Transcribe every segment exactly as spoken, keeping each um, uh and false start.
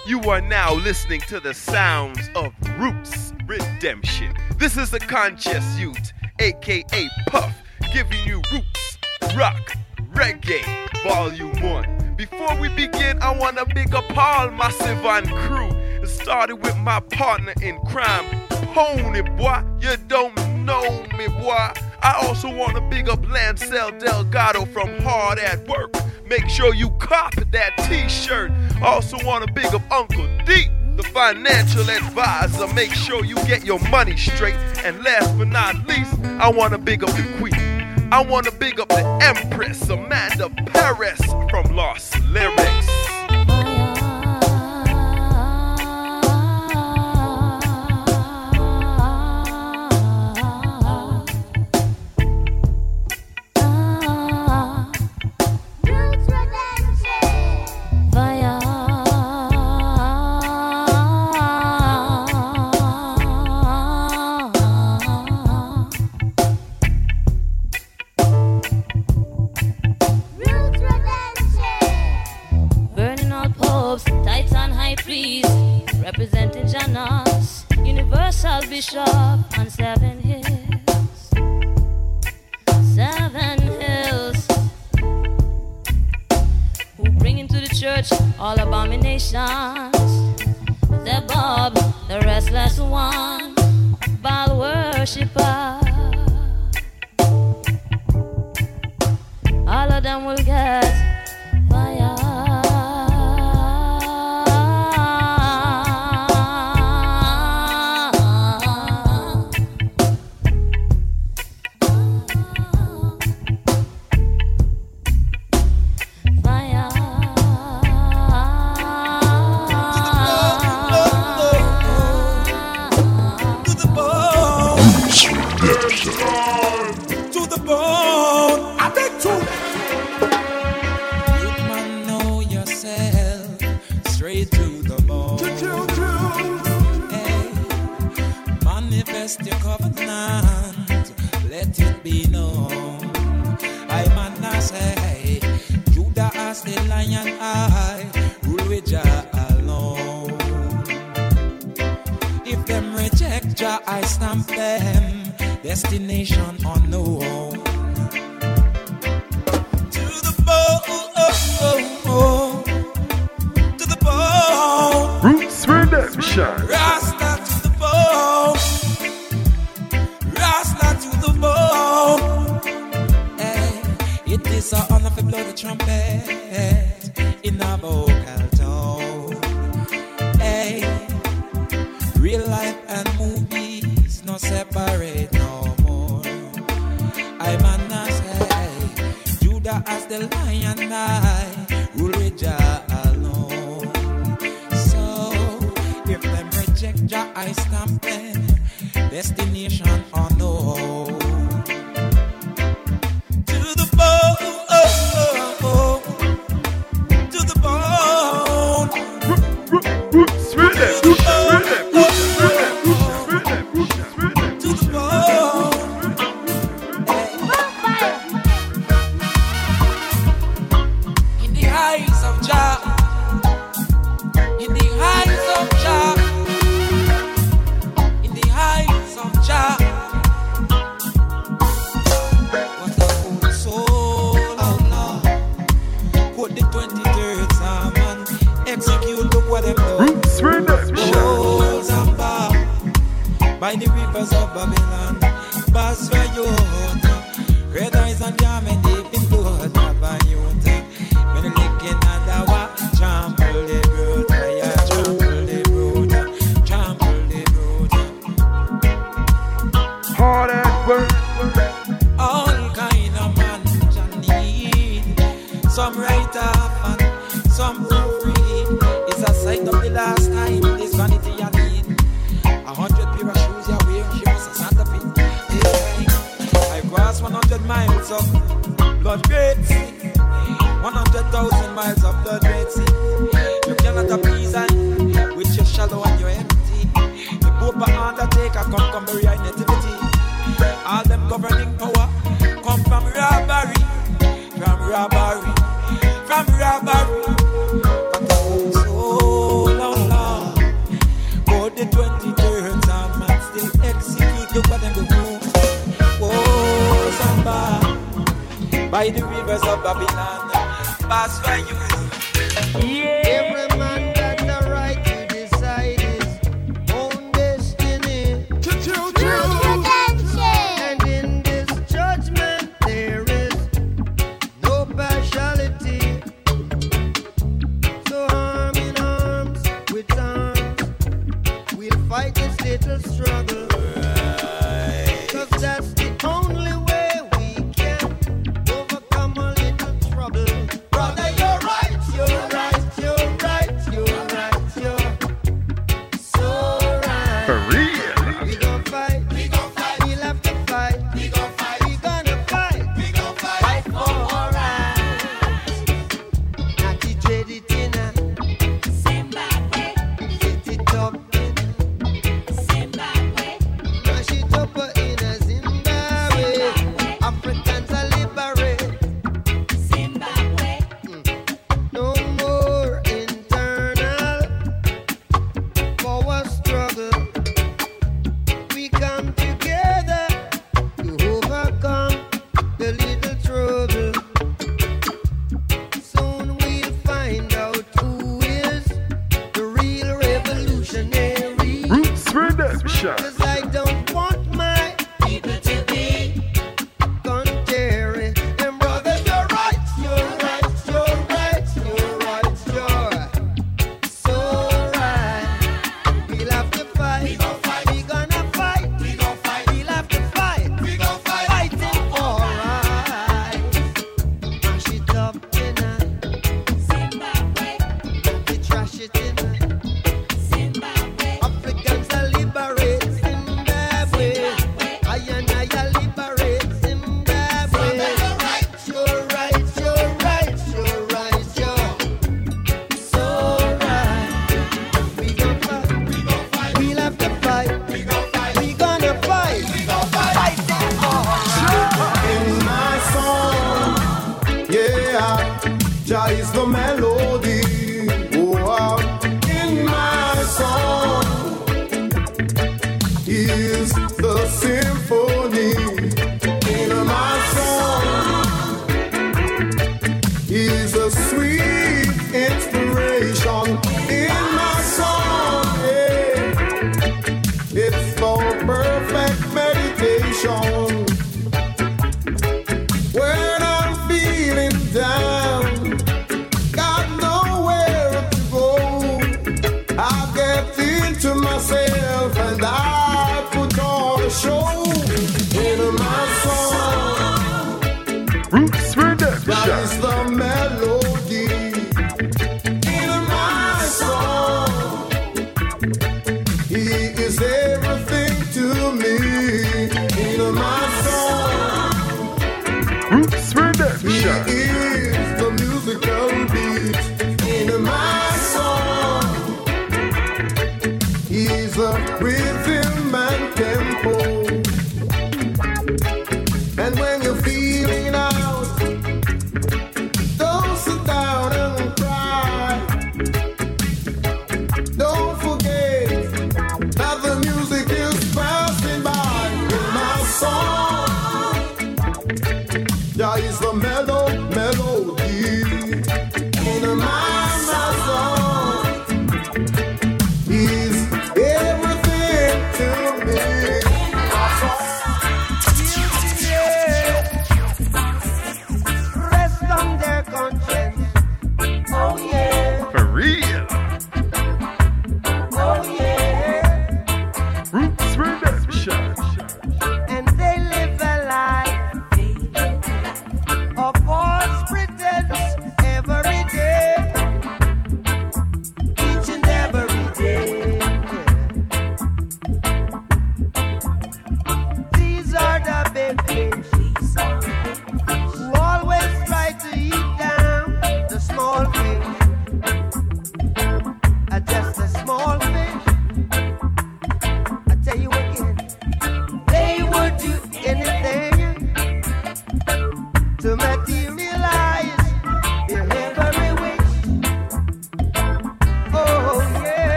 You are now listening to the sounds of Roots Redemption. This is the Conscious Youth, aka Puff, giving you Roots, Rock, Reggae, Volume one. Before we begin, I want to big up all Massive and crew. It started with my partner in crime, Pony Boy. You don't know me, boy. I also want to big up Lancel Delgado from Hard at Work. Make sure you cop that t-shirt. Also want to big up Uncle D, the financial advisor. Make sure you get your money straight. And last but not least, I want to big up the queen. I want to big up the Empress, Amanda Perez from Lost Lyrics. Representing Janos, Universal Bishop on Seven Hills, Seven Hills, who bring into the church all abominations. The Bob, the restless one, Baal worshipper. All of them will get fire. Your covenant, let it be known. I man say, Judah as the lion, I rule with Jah alone. If them reject Jah, I stamp them, destination unknown. To the bone, oh, oh, oh. To the bone. Roots Redemption. Rasta to the bone. Rasta to the bone. Hey, it is an honor to blow the trumpet in a vocal tone. Hey, real life and movies no separate no more. I man say, Judah as the lion, I rule with Jah alone. So if them reject Jah, I stamp them, destination unknown. To the bone, oh, oh, oh. To the bone. Roots Redemption. To the bone. In the eyes of Jah, in the eyes of Jah, in the eyes of Jah, what a old soul, oh Lord. Put the twenty-third Psalm and execute, look what them do. Roots Redemption. Souls and bar by the rivers of Babylon, Bas for youth, red eyes and diamond deep in blood of a youth. When you look in at the wa, trample the root, yeah, trample the root, trample the root. Hard at work. All kind of man you need, some right off and some proofread. It's a sign of the last time, this vanity you need. A hundred pair of shoes you wear, she must have Santa Fe. I cross one hundred miles of blood great sea, one hundred thousand miles of blood great sea. You cannot appease and with your shallow and your empty. The Pope and Undertaker come come bury our nativity. All them governing power come from robbery, from robbery, from robbery. But the whole soul, oh by the rivers of Babylon. Pass by you. Yeah. Every man got the right to decide his own destiny. And in this judgment there is no partiality. So arm in arms with arms, we'll fight this little struggle. Cause that's the only way we can overcome a little trouble. Brother, you're right, you're right, you're right, you're right, you're so right. For real. We gon' fight, we gon' fight, we'll have to fight, we gon' fight, we gonna fight, we gon' fight, fight for our rights. Natty dread it in a Zimbabwe, sit it up in a Zimbabwe, mash it up in a Zimbabwe, Africans are liberate, Zimbabwe, no more internal power struggle. We come together to overcome the little trouble. Soon we'll find out who is the real revolutionary. Roots Redemption. Cause I don't want my people to be contrary. And brother, you're right, you're right, you're right, you're right, you're so right. We'll have to fight, we gon' fight, we gonna fight, we gon' fight, we'll have to fight, we gon' fight, fighting for rights. Mash it up tonight, Zimbabwe, we trash it tonight, Zimbabwe, Africans are liberate, Zimbabwe, I and I are liberate, Zimbabwe. You're right, you're right, you're right, you're right, you're so right. We gon' fight, we gon' fight, we'll have to fight, we gon' fight, we gonna fight, we gon' fight, fighting for In my song, yeah, Jah is the melody. Oh, in my song is the symphony. In my song is a sweet inspiration. In my song, yeah, it's for perfect meditation. When I'm feeling down, got nowhere to go, I get into myself and I put on a show. In my song, Roots that Redemption. is the melody. In my song, he is everything to me. In my song, Roots he Redemption. is the musical beat. In my song, he's a rhythm and tempo. And when you're feeling out, don't sit down and cry. Don't forget that the music is passing by. In my song, Jah is the mellow, mellow.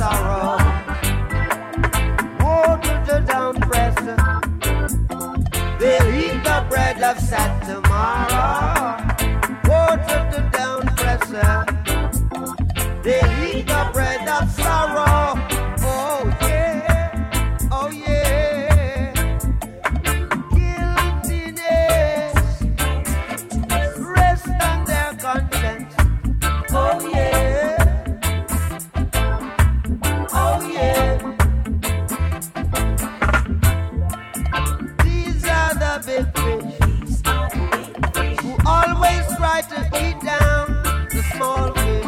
sorrow. Woe to the down pressor. They'll eat the bread of sad tomorrow. Woe to the down pressor. They'll eat the bread of sorrow. Oh yeah, oh yeah. Guiltiness rest on their conscience. Oh yeah, oh yeah. These are the big fish who always try to eat down the small fish.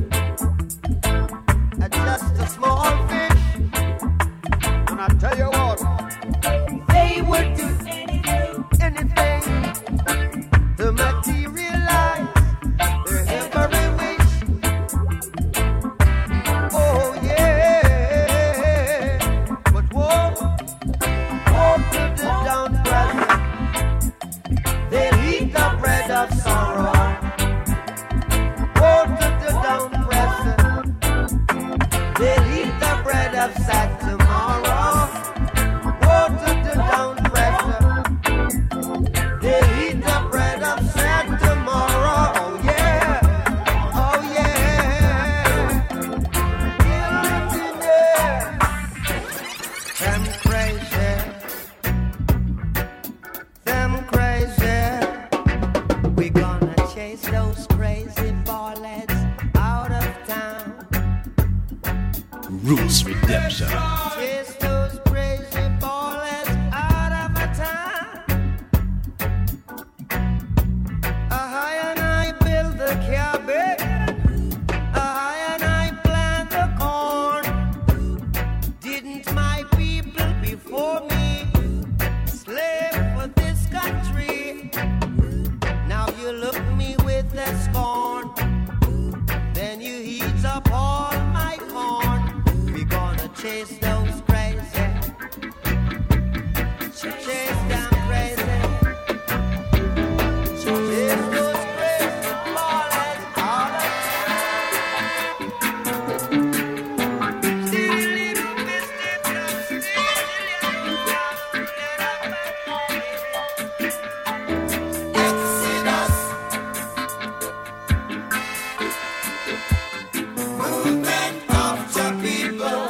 Just a small fish. And I tell you what, they would do anything, anything to materialize their every wish. Oh yeah, but woe, woe to the downtrodden. They'll eat the bread of sorrow. Woe to the downtrodden. They'll eat the bread of sad tomorrow. Woe to the down pressor. They'll eat the bread of sad tomorrow. Oh yeah, oh yeah. Them crazy, them crazy. We gonna chase those crazy ballheads out of town. Roots Redemption. Chase those crazy ballers out of a town. I and I build the cabbage. I and I plant the corn. Didn't my people before me slave for this country? Now you look me with that scorn. Then you heat up all my corn. Chase those crazy, chase them crazy, chase those crazy ballers out of town. Still little mischief, still Exodus, movement of the people.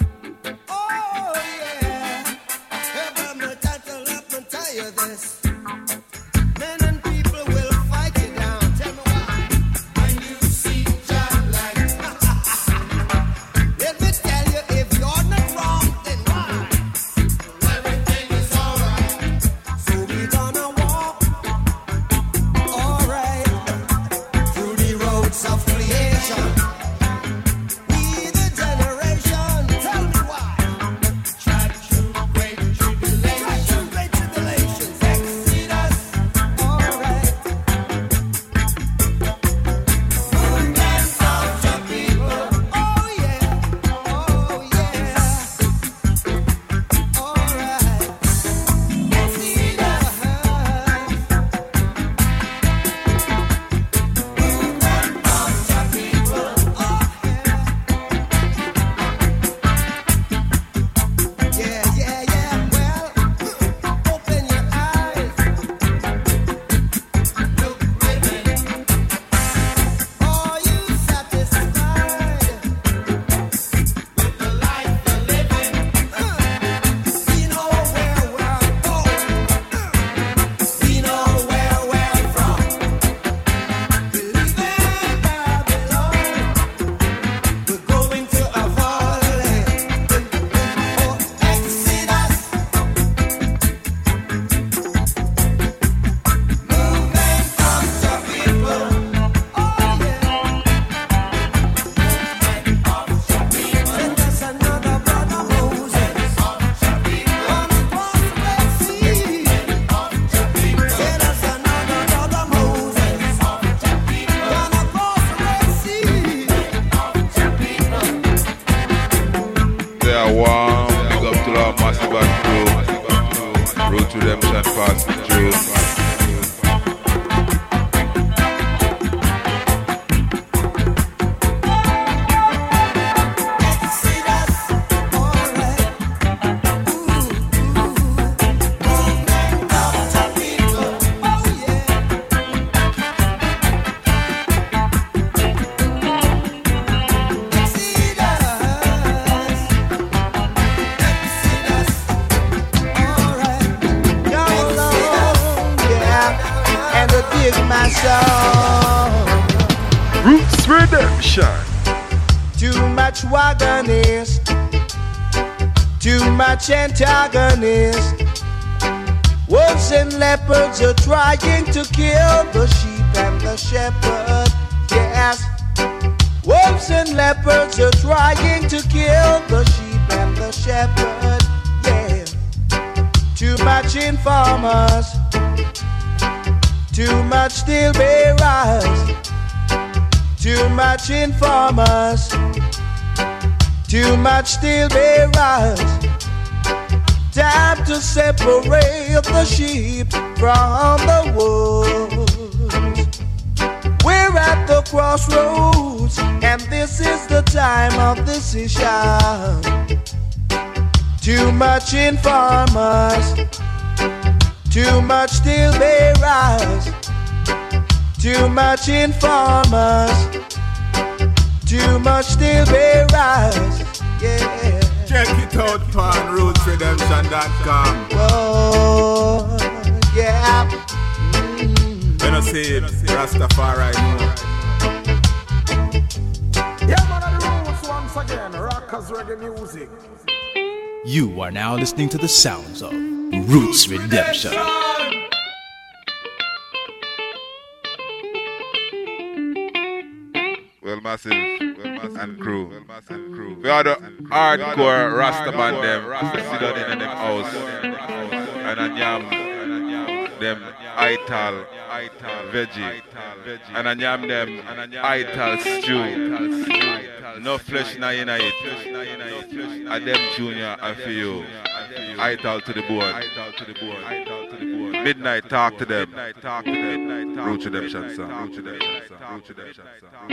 This. Men and people will fight you down. Tell me why. When you see John like let me tell you, if you're not wrong, then why? Everything is alright. So we're gonna walk alright through the roads of creation. We the generation. Tell me why. Try through great tribulation. Try through great tribulation. redemption passing through. song. Roots Redemption. Too much wagonist, too much antagonist. Wolves and leopards are trying to kill the sheep and the shepherd. Yes. Wolves and leopards are trying to kill the sheep and the shepherd. Yeah. Too much informers, too much steel bearers. Too much informers, too much steel bearers. Time to separate the sheep from the wolves. We're at the crossroads, and this is the time of decision. Too much informers, too much steel bearers. Too much informers, too much steel bearers, yeah. Check it out on roots redemption dot com. Oh, yeah. Mm. When I say it, Rastafari know. Yeah, man, of the roots once again, rockers reggae music. You are now listening to the sounds of Roots Redemption. Well, massive, well, massive and crew, well, massive and crew. We are the hardcore Rastaman them, sit down in them house, and a yam them ital, veggie, and a yam them ital stew. No flesh na in it, and them junior and for you. Ital to the board. Midnight talk to them. Roots Redemption song. Roots Redemption song. Roots Redemption song.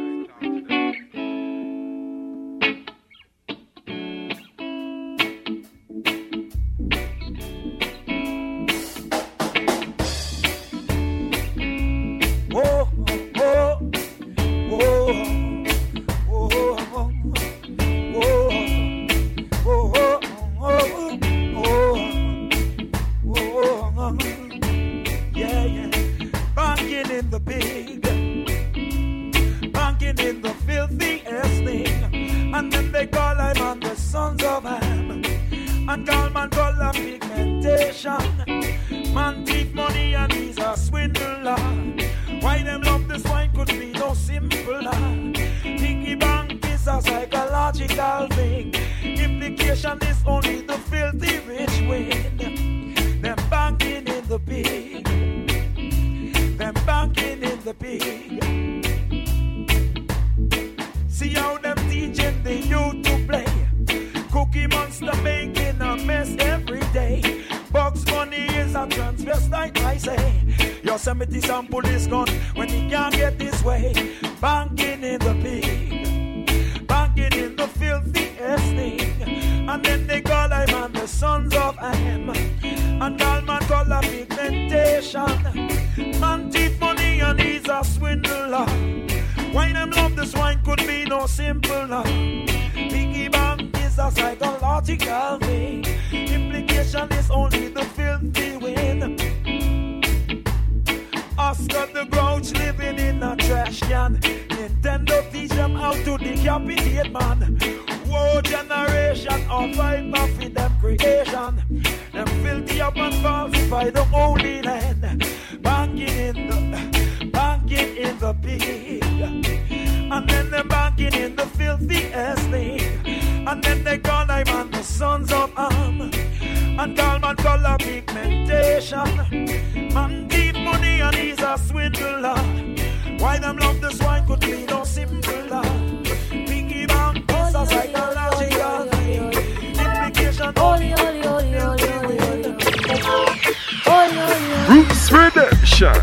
Roots Redemption.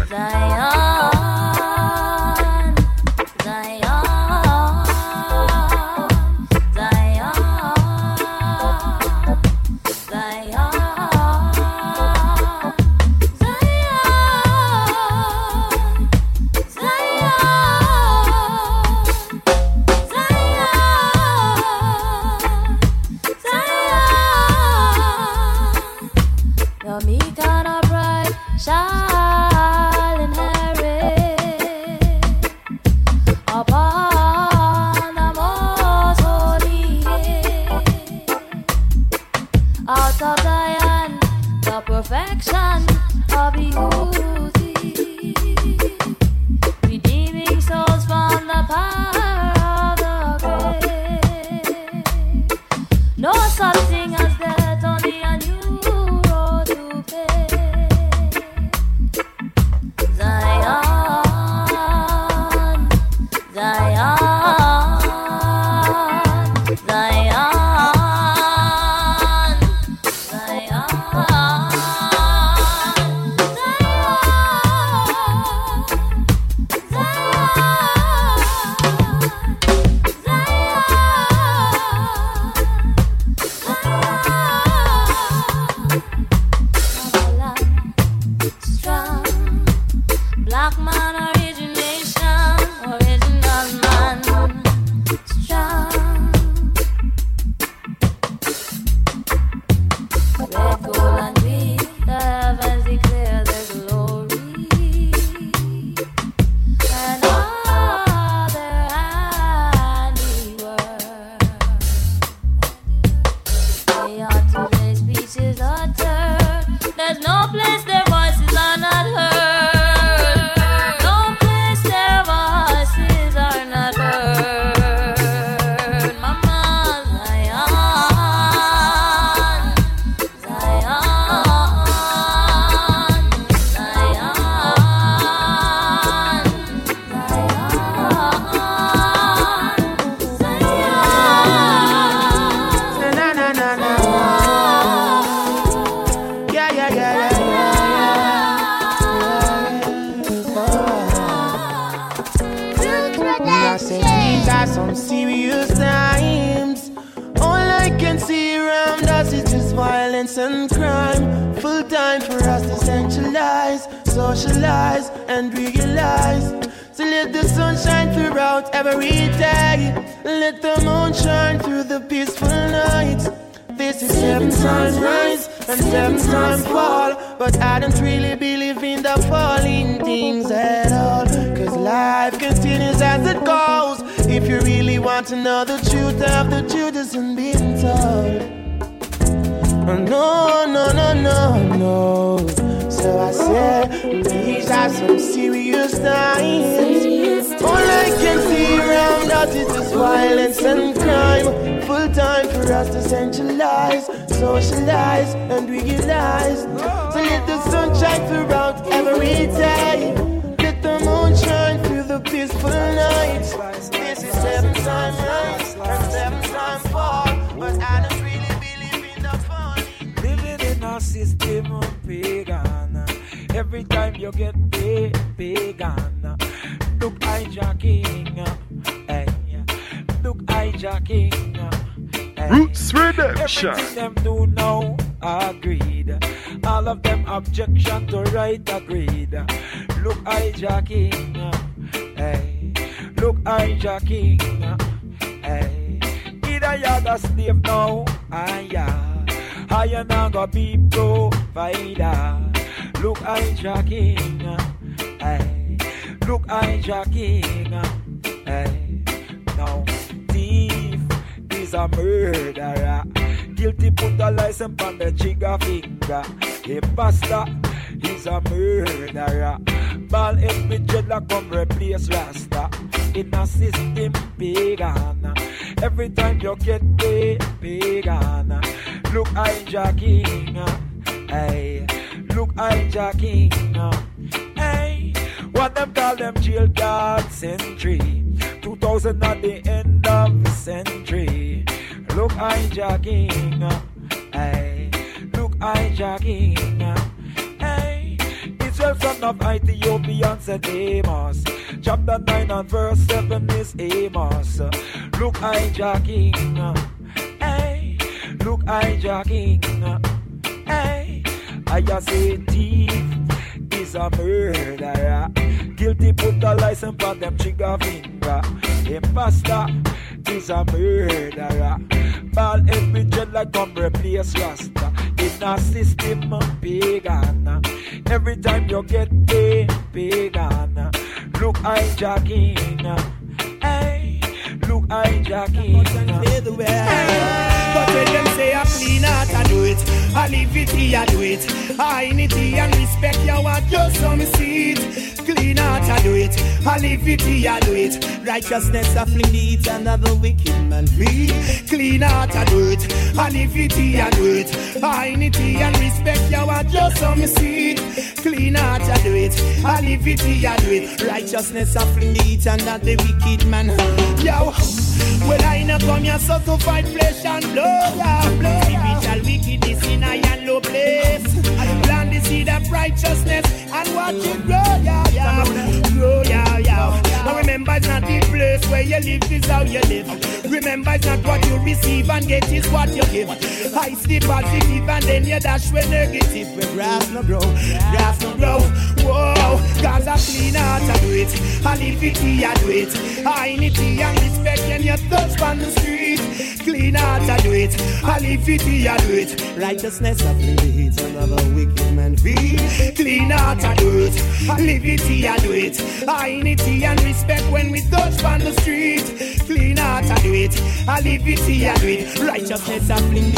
Zion, Zion, Zion, Zion, Zion, Zion, Zion, Zion. You're me kind of bright, shall inherit cross of Zion, the perfection of beauty, redeeming souls from the power of the grave. No such thing as death, only a new road to pay. Zion, Zion, Zion. And crime, full time for us to centralize, socialize, and realize. So let the sun shine throughout every day. Let the moon shine through the peaceful night. This is seven times rise and seven times fall, but I don't really believe in the falling things at all. Cause life continues as it goes. If you really want to know the truth of the truth isn't being told. No, no, no, no, no. So I said, these are some serious times. All I can see around us is just violence and crime. Full time for us to centralize, socialize, and realize. So let the sun shine throughout every day. Let the moon shine through the peaceful night. This is seven times rise and seven times fall, but I don't really a system of pagan. Every time you get paid, pagan. Look, hijacking. Hey, look, hijacking. Hey. Roots Redemption. Everything them do now, agreed. All of them objection to right agreed. Look, hijacking. Hey, look, hijacking. Hey, either you're the slave now, and yeah. I am not gonna be provider. Look, hijacking. Hey, look, hijacking. Hey, now thief is a murderer. Guilty put a license on the trigger finger. Imposter is a murderer. Ball head with dreadlock come replace Rasta. In a system pagan. Every time you get paid, pagan. Look, hijacking. Hey, look, hijacking. Hey, what them call them jail guard century. two thousand at the end of the century. Look, hijacking. Hey, look, hijacking. Hey, Israel son of Ethiopian said Amos. Chapter nine and verse seven is Amos. Look, hijacking. Hey, look, hijacking. Hey, I just say thief is a murderer. Guilty put a license on them trigger finger. Imposter is a murderer. Ball every dreadlock come replace Rasta. In a system pagan. Every time you get paid, pagan. Look, hijacking. Hey, look, hijacking. But when them say I clean out, I do it. I I live it, I do it. I need it and respect you, I just some seed. Clean out, I do it. I live it, I do it. Righteousness, I fling it, another wicked man free. Clean out, I do it. I live it, I do it. I need it and respect you, I just some seed. Clean out, I do it. I live it, I do it. Righteousness, I fling it, another wicked man. Yo, well, I ain't come here so to fight flesh and blood, yeah, blood. Spiritual wickedness in a and low place. Plant the seed of righteousness and watch it grow, yeah, yeah. Grow, yeah, yeah. Now remember, it's not the place where you live, is how you live. Remember, it's not what you receive and get, is what you give. I see positive and then you dash with negative. Where grass no grow, grass no grow. Whoa, cause I clean out, I do it. I live it, I do it. I need it and respect when you touch on the street. Clean out, I do it. I live it, I do it. Righteousness, I feel it. Another wicked man feel. Clean out, I do it. I live it, I do it. I need it and respect when we touch on the street. Clean out, I do it. I live it, I do it. Righteousness, I fling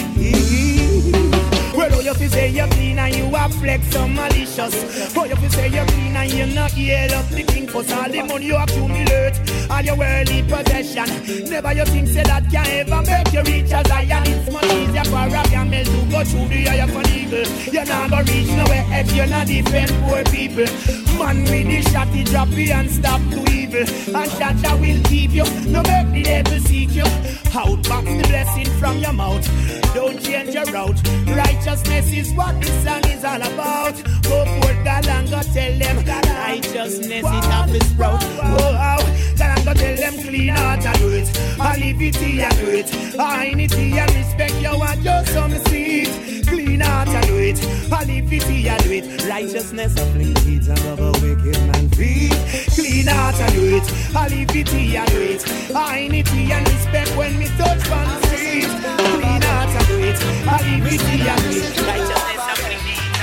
it. Well, oh, you fi say you're clean and you are flex so malicious. Oh, you fi say you're clean and you're not yell up the king for all the money you accumulate, all your worldly possession. Never you think say that can ever make you reach as I am. It's much easier for a camel to go through the eye of an eagle. You're not gonna reach nowhere if you're not defend poor people. Man with the shot, he drop it and stop to evil. And that that will keep you, no make the devil seek you. Outbox the blessing from your mouth. Don't change your route. Righteousness is what this song is all about. Go forth, God, and go tell them righteousness is not the sprout. Go out, God, and go tell them clean out and do it. I live it, I do it. I need it and respect you and just some seed. Clean out and do it. I live it, I do it. Righteousness, I fling seeds and love a wicked man feed. Clean out and do it. I live it, I do it. I need it and respect when we touch on the street. Clean out and do it. I live it, I do it. Righteousness, I fling seeds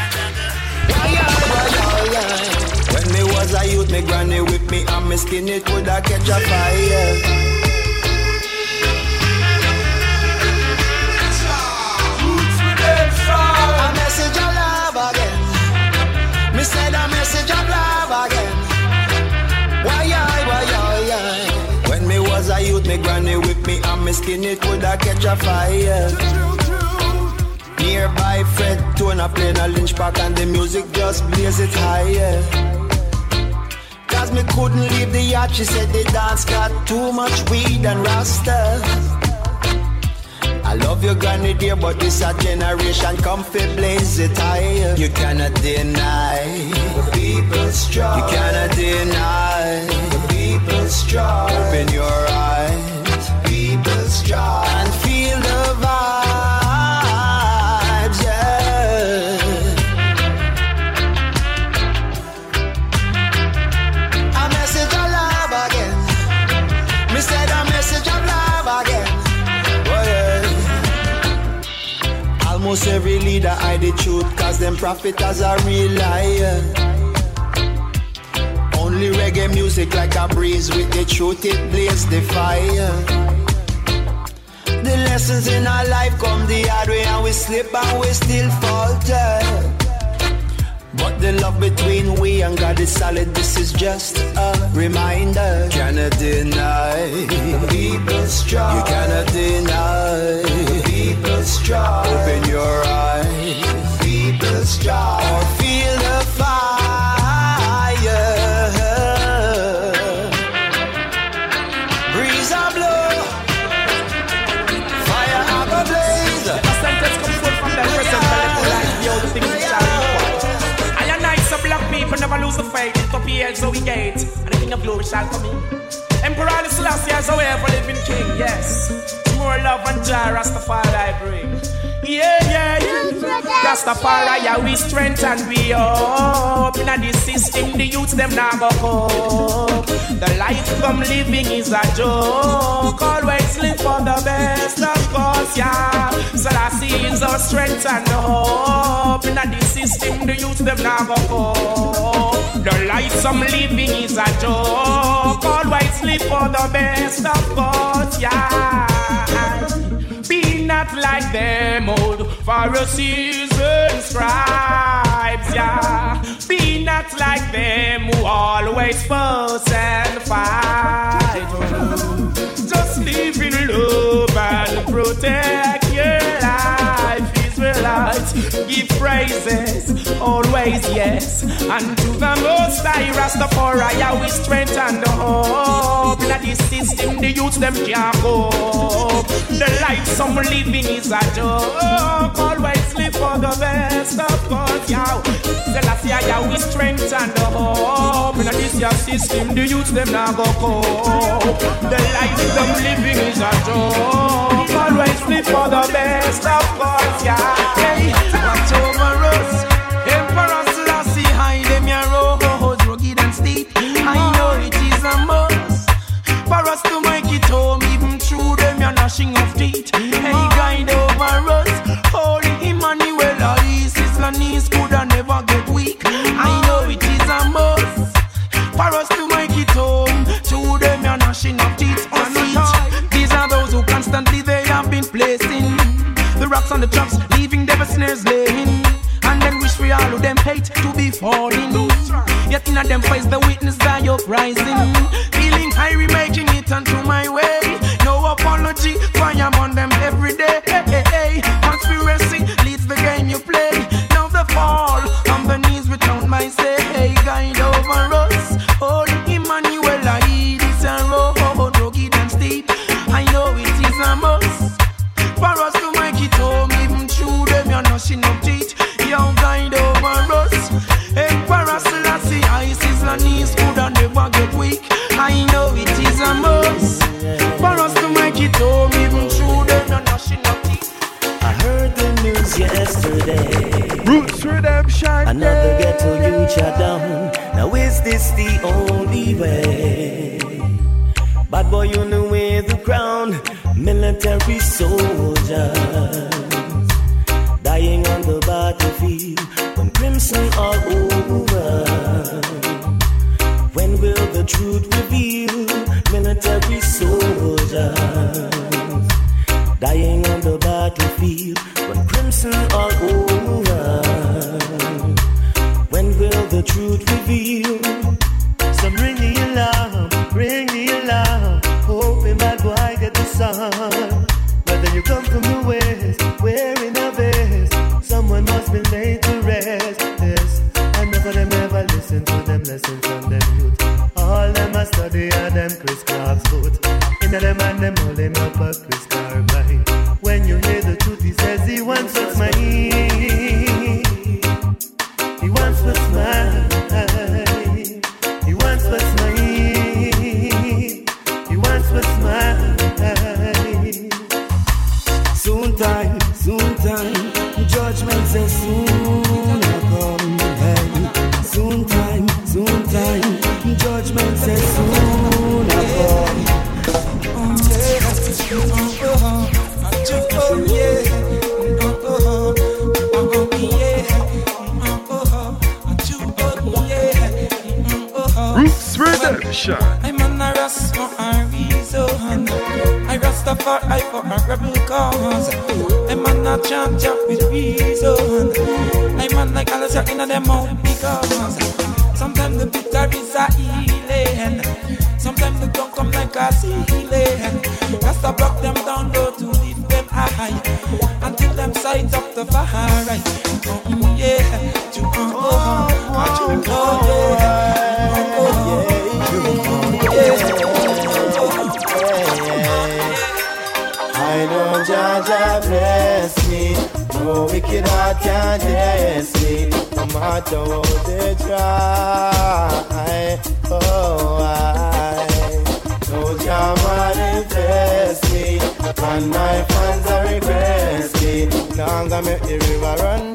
and love. When me was a youth, me granny whip me and me skin it would a catch a fire. A message of love again. Me said a message of love again. Why I, why I, I. When me was a youth, me granny whip me and me skin it would a catch a fire. Nearby Fred Tona playing a lynch pack and the music just blaze it higher. Cause me couldn't leave the yacht, she said the dance got too much weed and rasta. I love your granny dear, but this a generation come fi blaze it higher. You cannot deny the people's struggle. You cannot deny the people's struggle. Open your eyes, people's struggle, and feel the vibes, yeah. A message of love again. Me said a message of love again. Almost every leader hide the truth, cause them prophet as a real liar. Only reggae music like a breeze, with the truth it blaze the fire. The lessons in our life come the hard way, and we slip and we still falter. But the love between we and God is solid, this is just a reminder. Cannot deny the people's struggle. You cannot deny the people's struggle. Open your eyes, people's struggle, or feel the fire. Breeze a blow, fire a go blaze. The sentence comes forth from the present life, the old things shall be quiet. So black people never lose the faith. It's up here, so we gate, and the King of Glory shall come in. Emperor Haile Selassie is our ever living King. Yes, it's more love and joy Rastafari I bring. Yeah, yeah, yeah. Rastafari, yeah, we strength and we up. In this system, the youths them now go up. The life from living is a joke. Always live for the best, of course, yeah. Selassie is our strength and hope. In this system, the youths them now go up. The life I'm living is a joke. Always live for the best, of course, yeah. Being not like them old Pharisees and scribes, yeah. Be not like them who always fuss and fight. Just live in love and protect your life. Israelites, give praises, always yes. And to the Most High Rastafari, we strength and hope. That this system, the youth them can't cope. The life some living is a joke. Always live for the best of God, yeah. Selassie, we strength and hope. That this your system, the youth them not go cope. The life them living is a joke. Always live for the best of God, yeah. Hey, watch over us. Emperor Selassie, hide them your roads, rugged and steep. I know it is a must for us to make it home, even through them your gnashing of teeth. Hey, guide over us. Holy Emmanuel, Isis, Lanis could never get weak. I know it is a must for us to make it home, through them your gnashing of teeth. These are those who constantly they have been placing the rocks on the traps, leaving devil snares laying, and then wish for all of them hate to be falling. Yet in a them face the witness that you're rising, feeling high, making it onto my way. No apology, fire on them every day. Conspiracy leads the game you play. Now the fall on the knees without my say. Hey, guide over us. Holy Emmanuel, I eat this and road, rugged and steep. I know it is a must for us to make it home, even through them you're gnashing of teeth. Young guide over us. Emperor Selassie, Isis, Lanis could never get weak. I know it is a must for us to make it home, even through them you're gnashing of teeth. I heard the news yesterday. Roots Redemption. Another ghetto you shut down. Now is this the only way? Bad boy on the way the crown. Military soldiers dying on the battlefield. When crimson all over, when will the truth reveal? Military soldiers dying on the battlefield. When crimson all over, when will the truth reveal? Some ring the alarm, ring the alarm, hoping bad boy get the sun. But then you come from the west, wearing a vest. Someone must be laid to rest. Yes, and none of them ever listen to them lessons from them youth. All them a study and them Chris Clark's foot. Inna them and them holding up a Chris Carbine. When you hear the truth, he says he wants what's mine. He wants what's mine. He wants what's mine. He wants what's mine. Soon time, soon time, judgment says soon I come. Hey. Soon time, soon time, judgment says soon I come. Roots Redemption. I'm on a rust for a reason. I Rastafari for a rebel cause. I'm on a champion with reason. I'm on like Alice in the mouth because sometimes the bitter is a healing. Sometimes the tongue come like a ceiling. Rasta block them down low to lift them high until them sides up the fire. Right? Oh yeah, to oh oh, oh yeah. I know Jaja bless me. No wicked heart can test me. No matter what they try. Oh, I know Jah manifest me. And my fans are request me. Now I'm gonna make the river run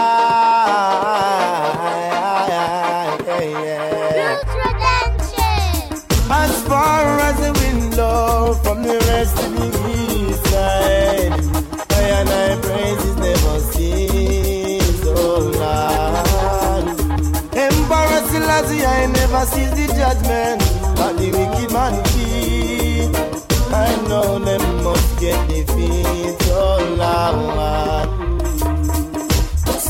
dry. Roots Redemption. As far as the window from the rest of the east side, I and I praises never cease, oh Lord. Emperor Selassie, I never sees the judgment of the wicked man feet. I know them must get defeat, oh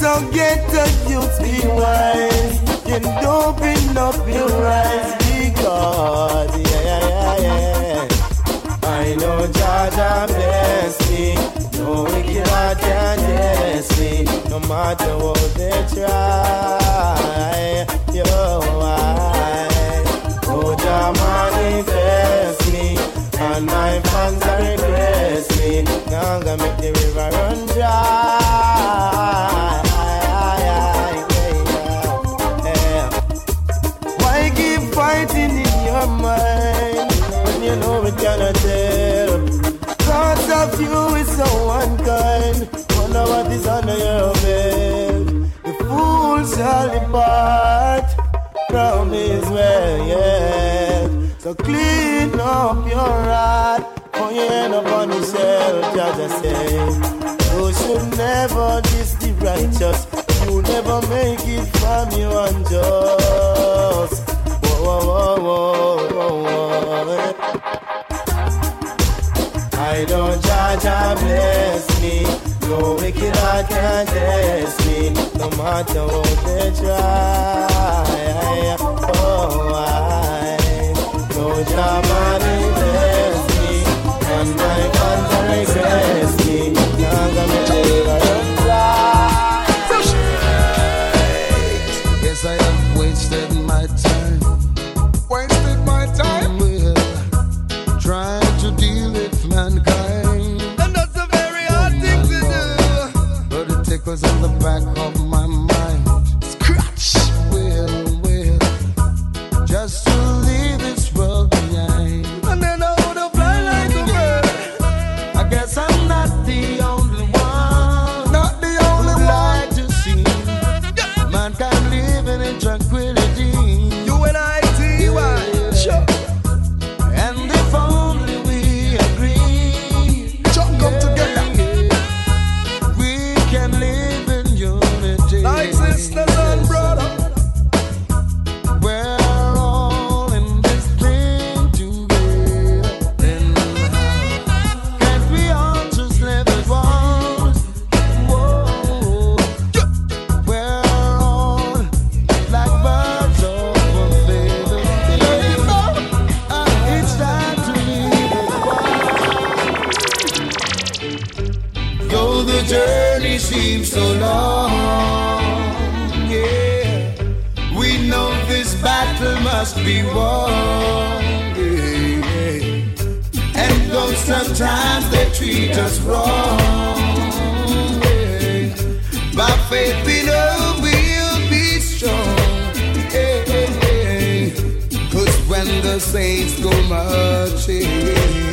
So get the youth be wise and open up your eyes because yeah, yeah, yeah, yeah. I know Jah Jah bless me. No wicked heart can test me. No matter what they try, yo, I oh Jah manifest me. And my fans are regress me. Now I'm gonna make the river run dry. Why keep fighting in your mind when you know we cannot tell? Thoughts of you is so unkind. Wonder what is under your bed. The fool shall depart from his way, yeah. So clean up your heart, or you end up on the shelf, Jah say. You should never diss the righteous. You never make it from you unjust. Whoa, whoa, whoa, whoa, whoa. I don't Jah Jah bless me. No wicked heart can test me. No matter what they try. Oh, I no Jah manifest me. And my fans are regress me. Now I'm gonna take a ride. Yes, I have wasted my time. Wasted my time with trying to deal with mankind. And that's a very hard thing to do. But it tickles on the back of my mind. Scratch! Well, well, just to leave this world behind. And then I would have fly like a bird. I guess I'm not the only one. Not the only one. Like to see mankind living in tranquility. You and I, T Y. Sure. And if only we agree, Jump come together. we can live in unity. Like sisters and brother. We're all in this thing together. And can't we all just live as one? Whoa. We're all like birds of a feather. It's time to leave as one. Though the journey seems so long, yeah, we know this battle must be won, yeah, yeah. And though sometimes they treat us wrong, yeah, by faith we know we'll be strong, yeah, yeah, yeah. 'Cause when the saints go marching,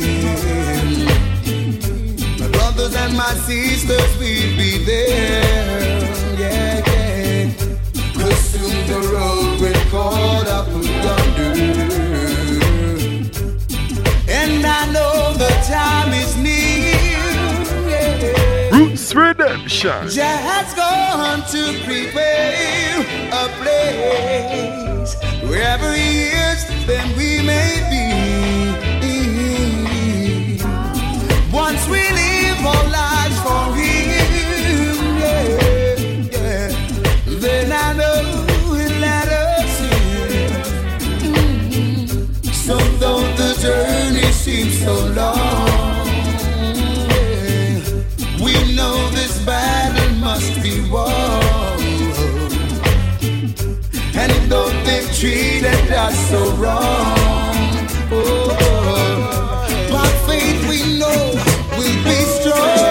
my brothers and my sisters will be there, yeah, yeah. 'Cause soon the road will call up yonder. And I know the time is near, yeah. Roots Redemption. Jah has gone to prepare a place wherever he is, then we may be. Once we live our lives for him, yeah, yeah, then I know he'll let us in. So though the journey seems so long, yeah, we know this battle must be won. And though they've treated us so wrong, oh, by faith we know we'll be strong.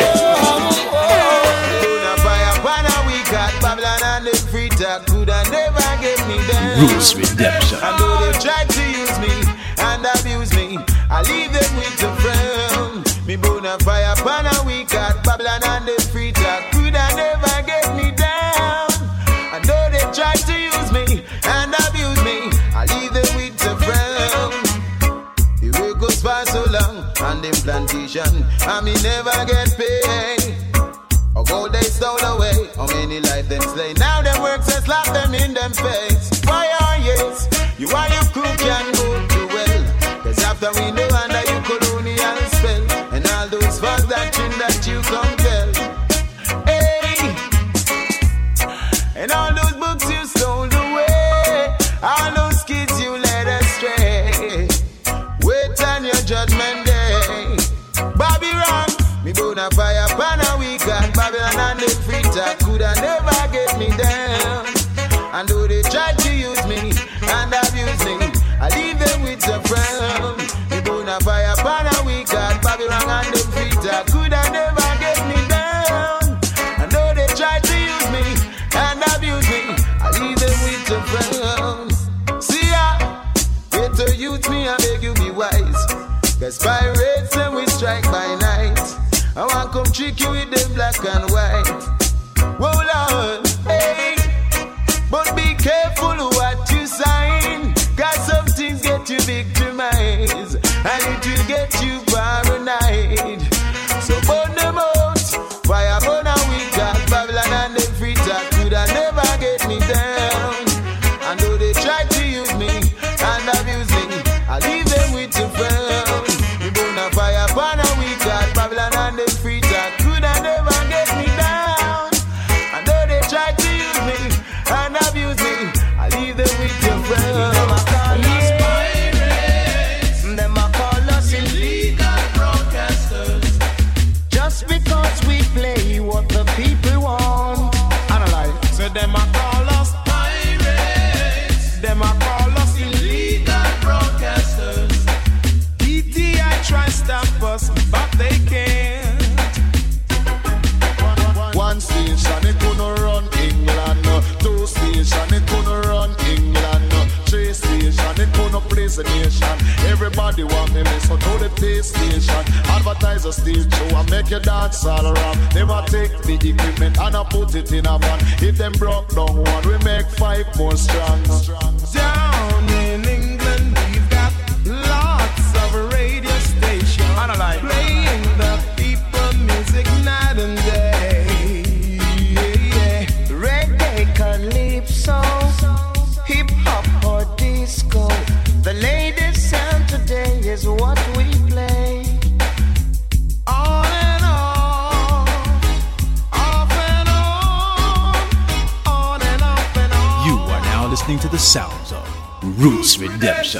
Roots Redemption. And though they tried to use me and abuse me, I leave them with a friend. Me bone a fire pan a week at Babylon and the free talk could I never get me down. And though they tried to use me and abuse me, I leave them with a friend. The work goes for so long on them plantation, and me never get paid. Or gold they stole away, how many life them slay. Now them works and slap them in them face. Why are yes, you are your crew can go to well. Cause after we know under you colonial spell, and all those false doctrine that you come tell. Hey, trick you with them black and white. Whoa, Lord, hey. But be careful what you sign, cause some things get you victimized, and it will get you paranoid. So burn them out, fire burn a weak got Babylon and them free talk coulda never get me down. And though they try to use me and abuse me, I leave them with the frown. We burn a fire burn a weak got Babylon and them free talk coulda never get me down. And though they try to use me and abuse me, I leave them with your frown. Them a call us pirates, them a call us illegal broadcasters, just because we play what the people want. Analyze. So them a call us pirates, them a call us illegal broadcasters. P T I try stop us, but they can't. One station it couldn't run England, two station it couldn't run England, three station it couldn't place a nation. Everybody want me listen to the pay station. Advertise a stage show and make you dance all around. Never take the equipment and I put it in a van. If them broke down one, we make five more strong. Down in England, we've got lots of radio stations Analyze. playing the people music night and day. Yeah, yeah. Reggae, calypso, hip hop or disco, the latest sound today is what we play. On and on, off and on, on and off and on. You are now listening to the sounds of Roots Redemption.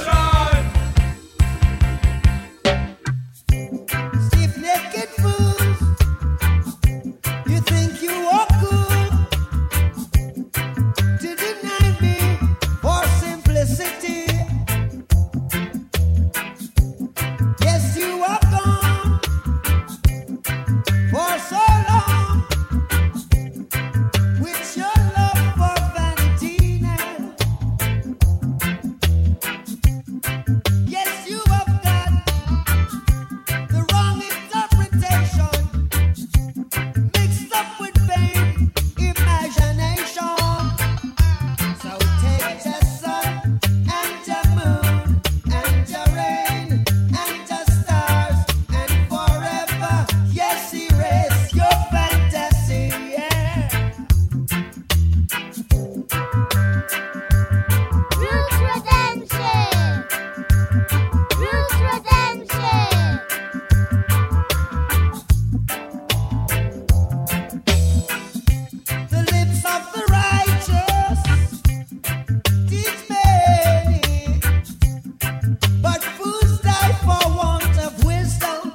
Stiff-necked fools, you think you are good to deny me for simplicity. Yes, you are gone for so long with your love for vanity now. Yes, you have got the wrong interpretation mixed up with vain imagination. So take your sun and your moon and your rain and your stars and forever, yes, erase your fantasy. Yeah. Roots Redemption. Roots Redemption. The lips of the righteous teach many, but fools die for want of wisdom.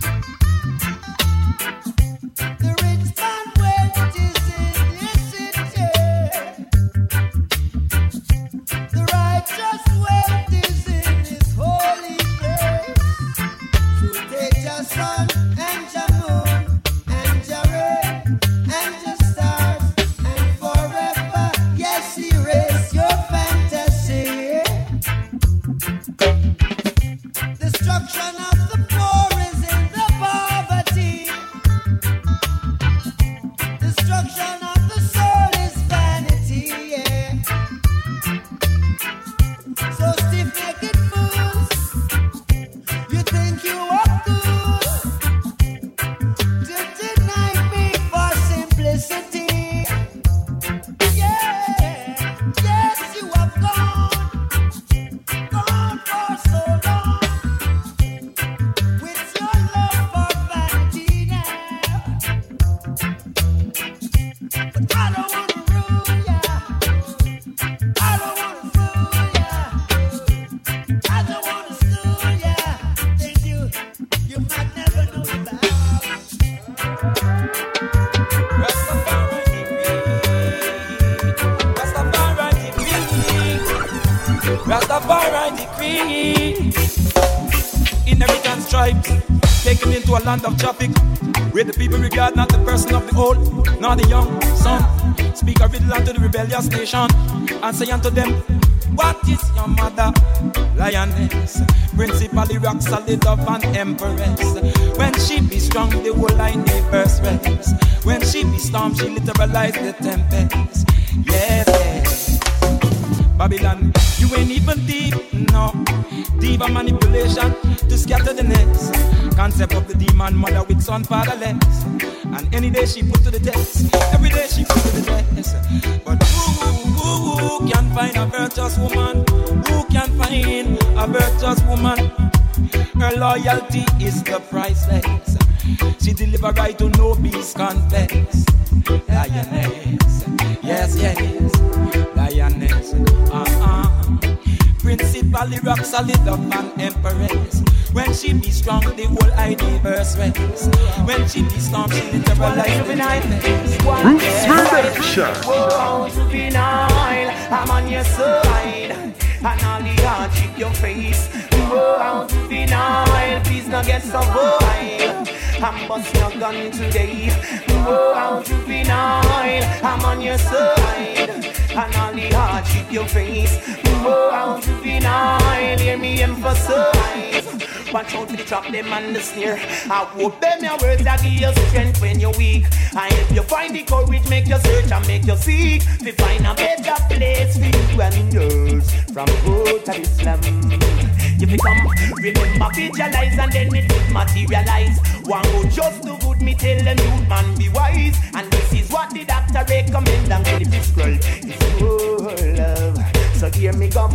The rich man went his illicit, the righteous went his in his holy place. So take your sun and your moon and your rain and your stars and forever, yes, erase your fantasy. Destruction of the poor is in the poverty. Destruction of the soul is vanity. Yeah. So stiff-necked fools, you think you are good to deny me for simplicity. Yeah, yes, you have gone, gone for so long with your love for vanity now. But I don't wanna rule ya, I don't wanna fool ya, I don't wanna school ya. Then you, you might never know about. Rastafari decree inheritance tribes taken into a land of traffic, where the people regard not the person of the old, nor the young son. Speak a riddle unto the rebellious nation, and say unto them, What is your mother? Lioness, principally rock solid of an empress. When she be strong, the whole universe rests. When she be storm, she literalize the tempest. Yeah, yeah. Babylon, you ain't even deep, no. Diva manipulation to scatter the nets. Concept of the demon mother with son fatherless. And any day she put to the test, every day she put to the test. But who, who, who can find a virtuous woman? Who can find a virtuous woman? Her loyalty is the priceless. She deliver right to no peace confess. Lioness, yes, yes, lioness, uh-uh. Principally rock solid of an empress. When she be strong, the whole universe rests. When she be strong, she literalize the nightmares. Roots Redemption. Whoa, juvenile, I'm on your side. And all the hardship your face. Whoa, juvenile, please not get so wild. I'm busting your gun today. Whoa, juvenile, I'm on your side. And all the hardship you face. Whoa, juvenile, hear me emphasize. Watch out for the trap, them and the snare. I hope them your words that give you strength when you're weak. I help you find the courage, make you search and make you seek. To find a better place for you and yours. From both of Islam. You become, remember, visualize and then it will materialize. One go just do good, me tell them youth man be wise. And this is what the doctor recommend and can prescribe. It's your love. So hear me come,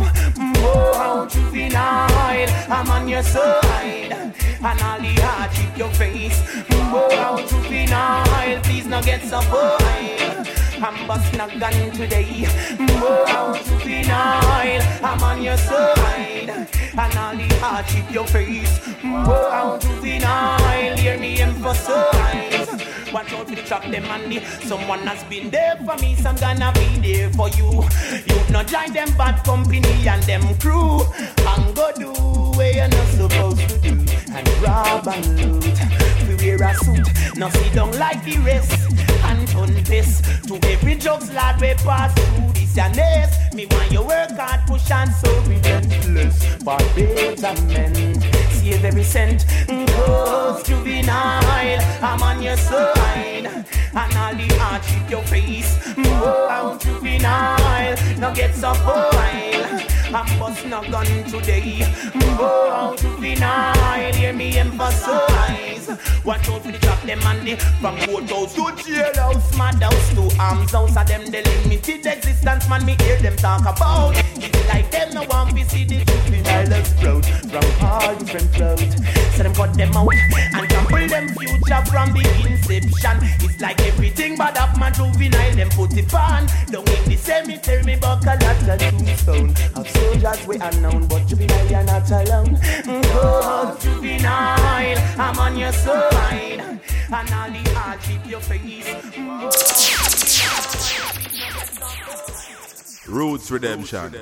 oh, juvenile, I'm on your side. And all the hardship you face, oh, juvenile, please not get so bold. I'm busting a gun today, oh, juvenile, I'm on your side. And all the hardship you face, oh, juvenile, hear me emphasize. Watch out for the trap, them and the someone has been there for me, some gonna be there for you. You not join them bad company and them crew, and go do what you're not supposed to do, and rob and loot. We wear a suit, now see don't like the rest, and turn this to every jokes lad we pass through this and this. Me want you work hard, push and so relentless, for betterment. Save every cent, close juvenile, I'm on your side. And all the hardship you face, oh, juvenile, now get so foil. I'm busting a gun today, oh, juvenile, hear me emphasize. Watch out for the trap, them and the from courthouse to jailhouse, madhouse to arms house. And them the limited existence, man, me hear them talk about. It's like them no want to see the juvenile explode from all different clouds. So them cut them out and trample them future from the inception. It's like everything but up my juvenile, them put it on. Don't in the cemetery, me buck a lot of tombstone. Of soldiers we unknown, but juvenile you're not alone. Oh, juvenile, I'm on your side. And all the hardship you face. Roots Redemption.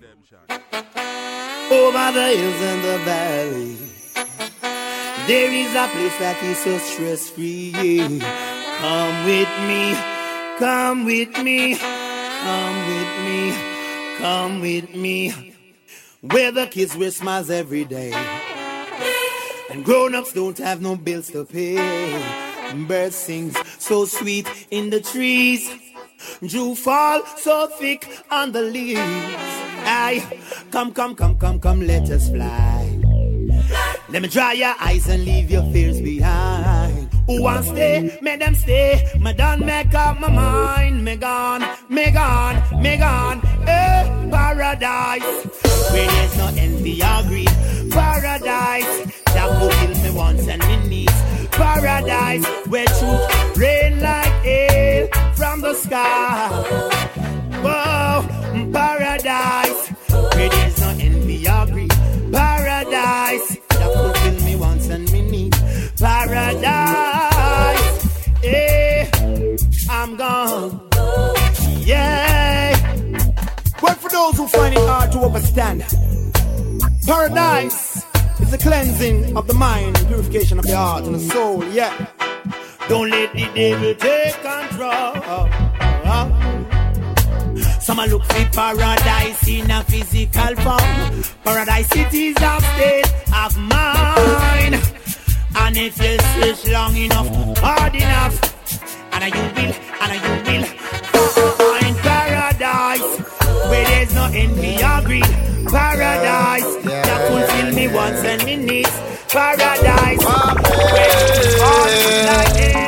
Over the hills and the valley, there is a place that is so stress-free. Come with me, come with me, come with me, come with me. Where the kids wear smiles every day, and grown-ups don't have no bills to pay. Birds sing so sweet in the trees, dew fall so thick on the leaves. Aye, come, come, come, come, come, let us fly. Let me dry your eyes and leave your fears behind. Who wants stay? Make them stay. Me done make up my mind. Me gone, me gone, me gone. Eh, paradise where there's no envy or greed. Paradise that fulfill me wants and me needs. Paradise where truth rain like hail from the sky. Whoa, paradise where there's no envy or greed. Paradise that fulfill me wants and me needs. Paradise, eh, I'm gone. Yeah. But for those who find it hard to understand, paradise is the cleansing of the mind, purification of the heart and the soul. Yeah. Don't let the devil take control. Some a look for paradise in a physical form. Paradise it is a state of mind. And if you search long enough, hard enough, and you will, and you will find paradise where there's no envy or greed. Paradise that fulfill me wants and me needs. Paradise where all is like hell.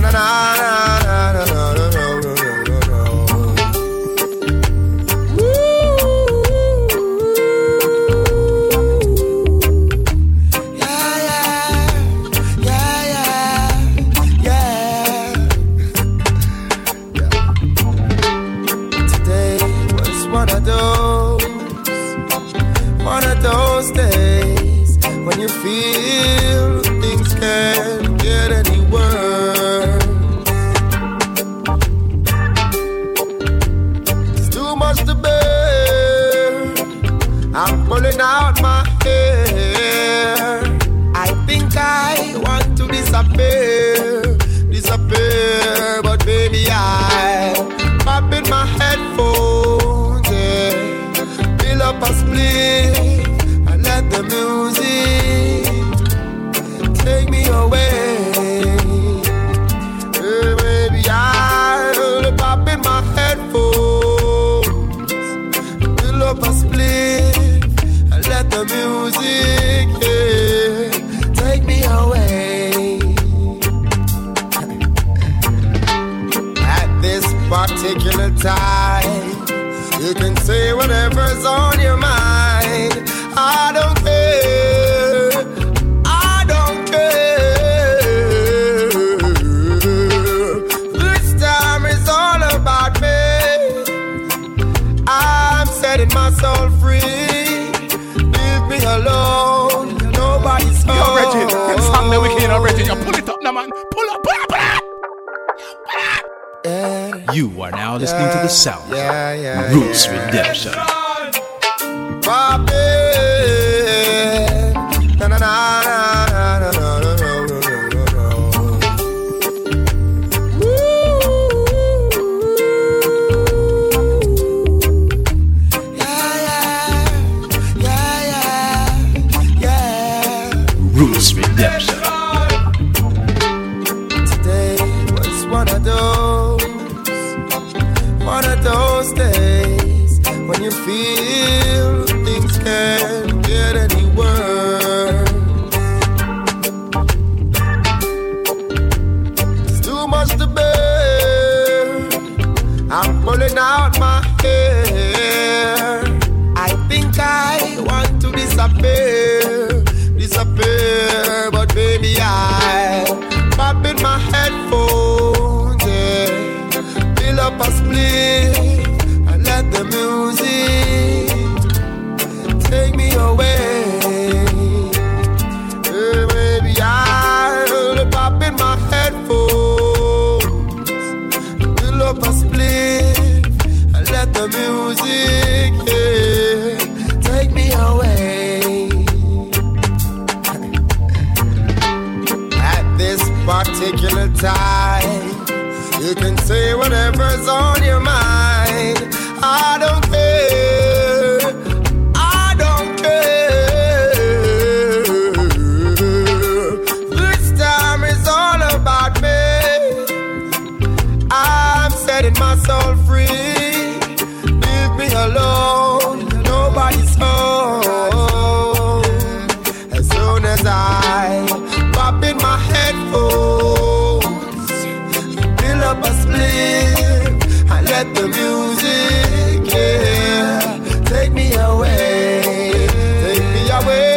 Those days when you feel things can't get any worse. It's too much to bear. I'm pulling out my hair. I think I want to disappear, disappear, but baby I pop in my headphones, yeah. Fill up a split. Let the music take me away. Hey, baby, I'll pop in my headphones, fill up a split, and let the music, yeah, take me away. At this particular time, you can say whatever's on your mind. I don't care, I don't care. This time is all about me. I'm setting my soul free. Leave me alone, nobody's home. Yo, Reggie, that song that we can, you Reggie, you pull it up now, man. Pull up, pull up, pull up. Yeah. You are now listening yeah, to the sound yeah, yeah, Roots yeah. Redemption. Pop it. Na, na, na, na, na, na, na, na, na. Yeah, yeah, yeah, yeah. Roots Redemption. Today was one of those, one of those days when you feel things can't get any worse. It's too much to bear. I'm pulling out my hair. I think I want to disappear, disappear, but baby I pop in my headphones, yeah, fill up a split, and let the music take me away. Hey, baby, I'll pop in my headphones, fill up a split, and let the music, yeah, take me away. At this particular time, you can say whatever's on your mind. I don't care, I don't care. This time is all about me. I'm setting my soul free. Leave me alone, nobody's home. As soon as I pop in my headphones, fill up a split, and let the music, yeah, take me away, take me away.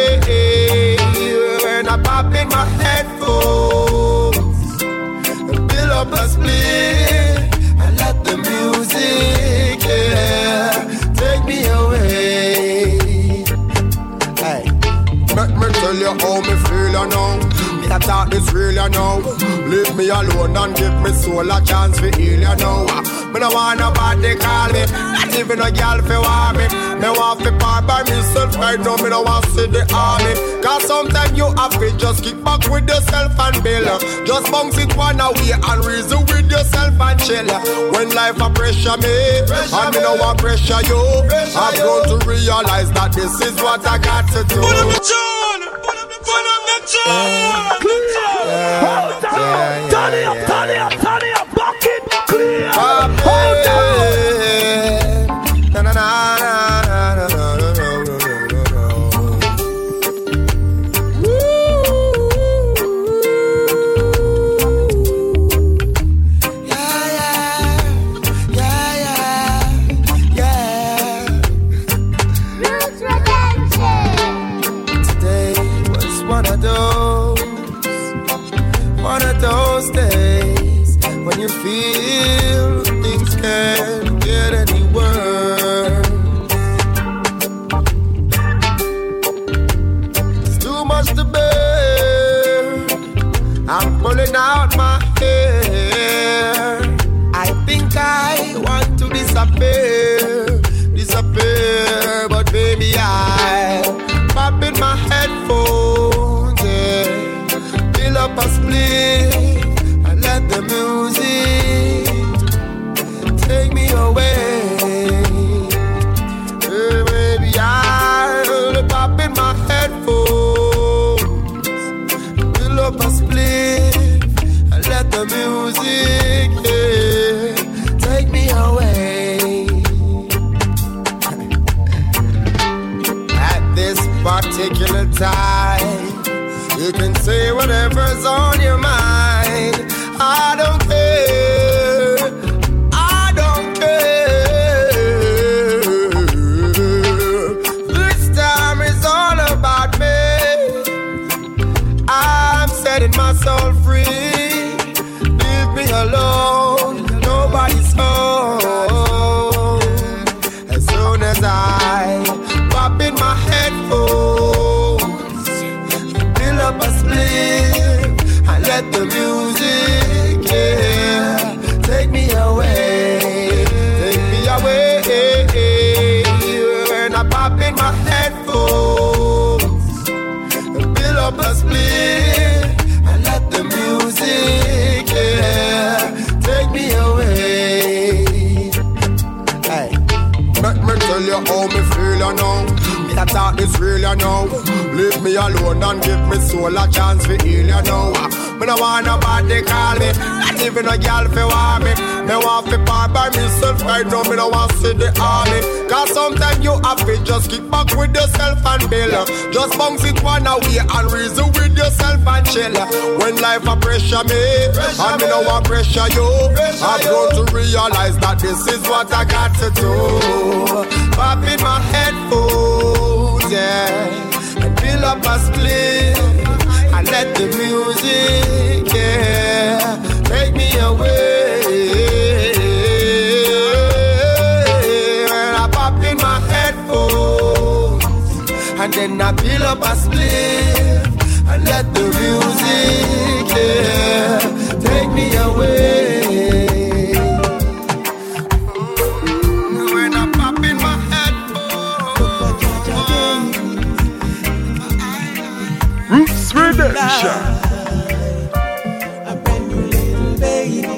When I pop in my headphones, fill up a split, and let the music, yeah, take me away. Hey, let me tell you how me feel, you know. Me a talk this real, you know. Leave me alone and give me soul a chance to heal, you know. Me no want nobody call me, not even a girl fi want me. Me want fi part by myself right now. Me no want see the army. Cause sometimes you have to just kick back with yourself and build. Just bounce it one away and reason with yourself. yourself and chill. When life a pressure me, pressure and me no want pressure you. Pressure I've grown to realize that this is what I got to do. Put up the tune, put up the tune, the tune. Clear. Hold down, turn it up, turn it up, turn it up, back it clear. Hold down. Na na na na na na. Those days when you feel things can't get any worse. It's too much to bear. I'm pulling out my hair. I think I want to disappear, disappear, but baby I pop in my headphones, yeah. Fill up a split. Let the music take me away. Hey, baby, I'll pop in my headphones, fill up a split, and let the music, yeah, take me away. At this particular time, you can say whatever's on your mind. I don't care, I don't care. This time is all about me. I'm setting my soul free. Leave me alone, nobody's home. As soon as I pop in my headphones, fill up a split, and let the music, yeah, take me away, take me away. And I pop in my headphones, fill up a split, and let the music, yeah, take me away. Hey, let me tell you how me feel, you know. I thought this real, you know. Leave me alone and give me soul a chance to heal, you know. Me no want nobody call me, not even a girl fi want me. Me want fi part by myself right now, me no want see the army. Cause sometimes you have to just keep back with yourself and build. Just bounce it one away and reason with yourself and chill. When life a pressure me, pressure and me no want pressure you, pressure I've grown to realize that this is what I got to do. Pop in my headphones, yeah, and fill up a split, and let the music, yeah, take me away. When I pop in my headphones, and then I fill up a split, and let the music, yeah, take me away. When I pop in my Roots Redemption. A brand new little baby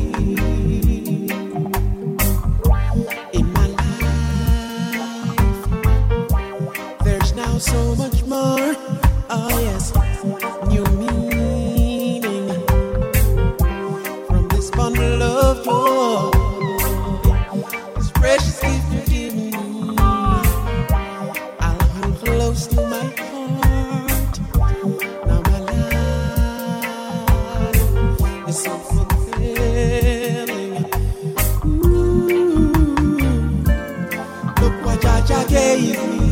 in my life. There's now so much more. Oh yes, new meaning from this bundle of joy. This precious gift you've given me, I'll hold close to my heart. So fulfilling. Ooh, look what Jaja gave me.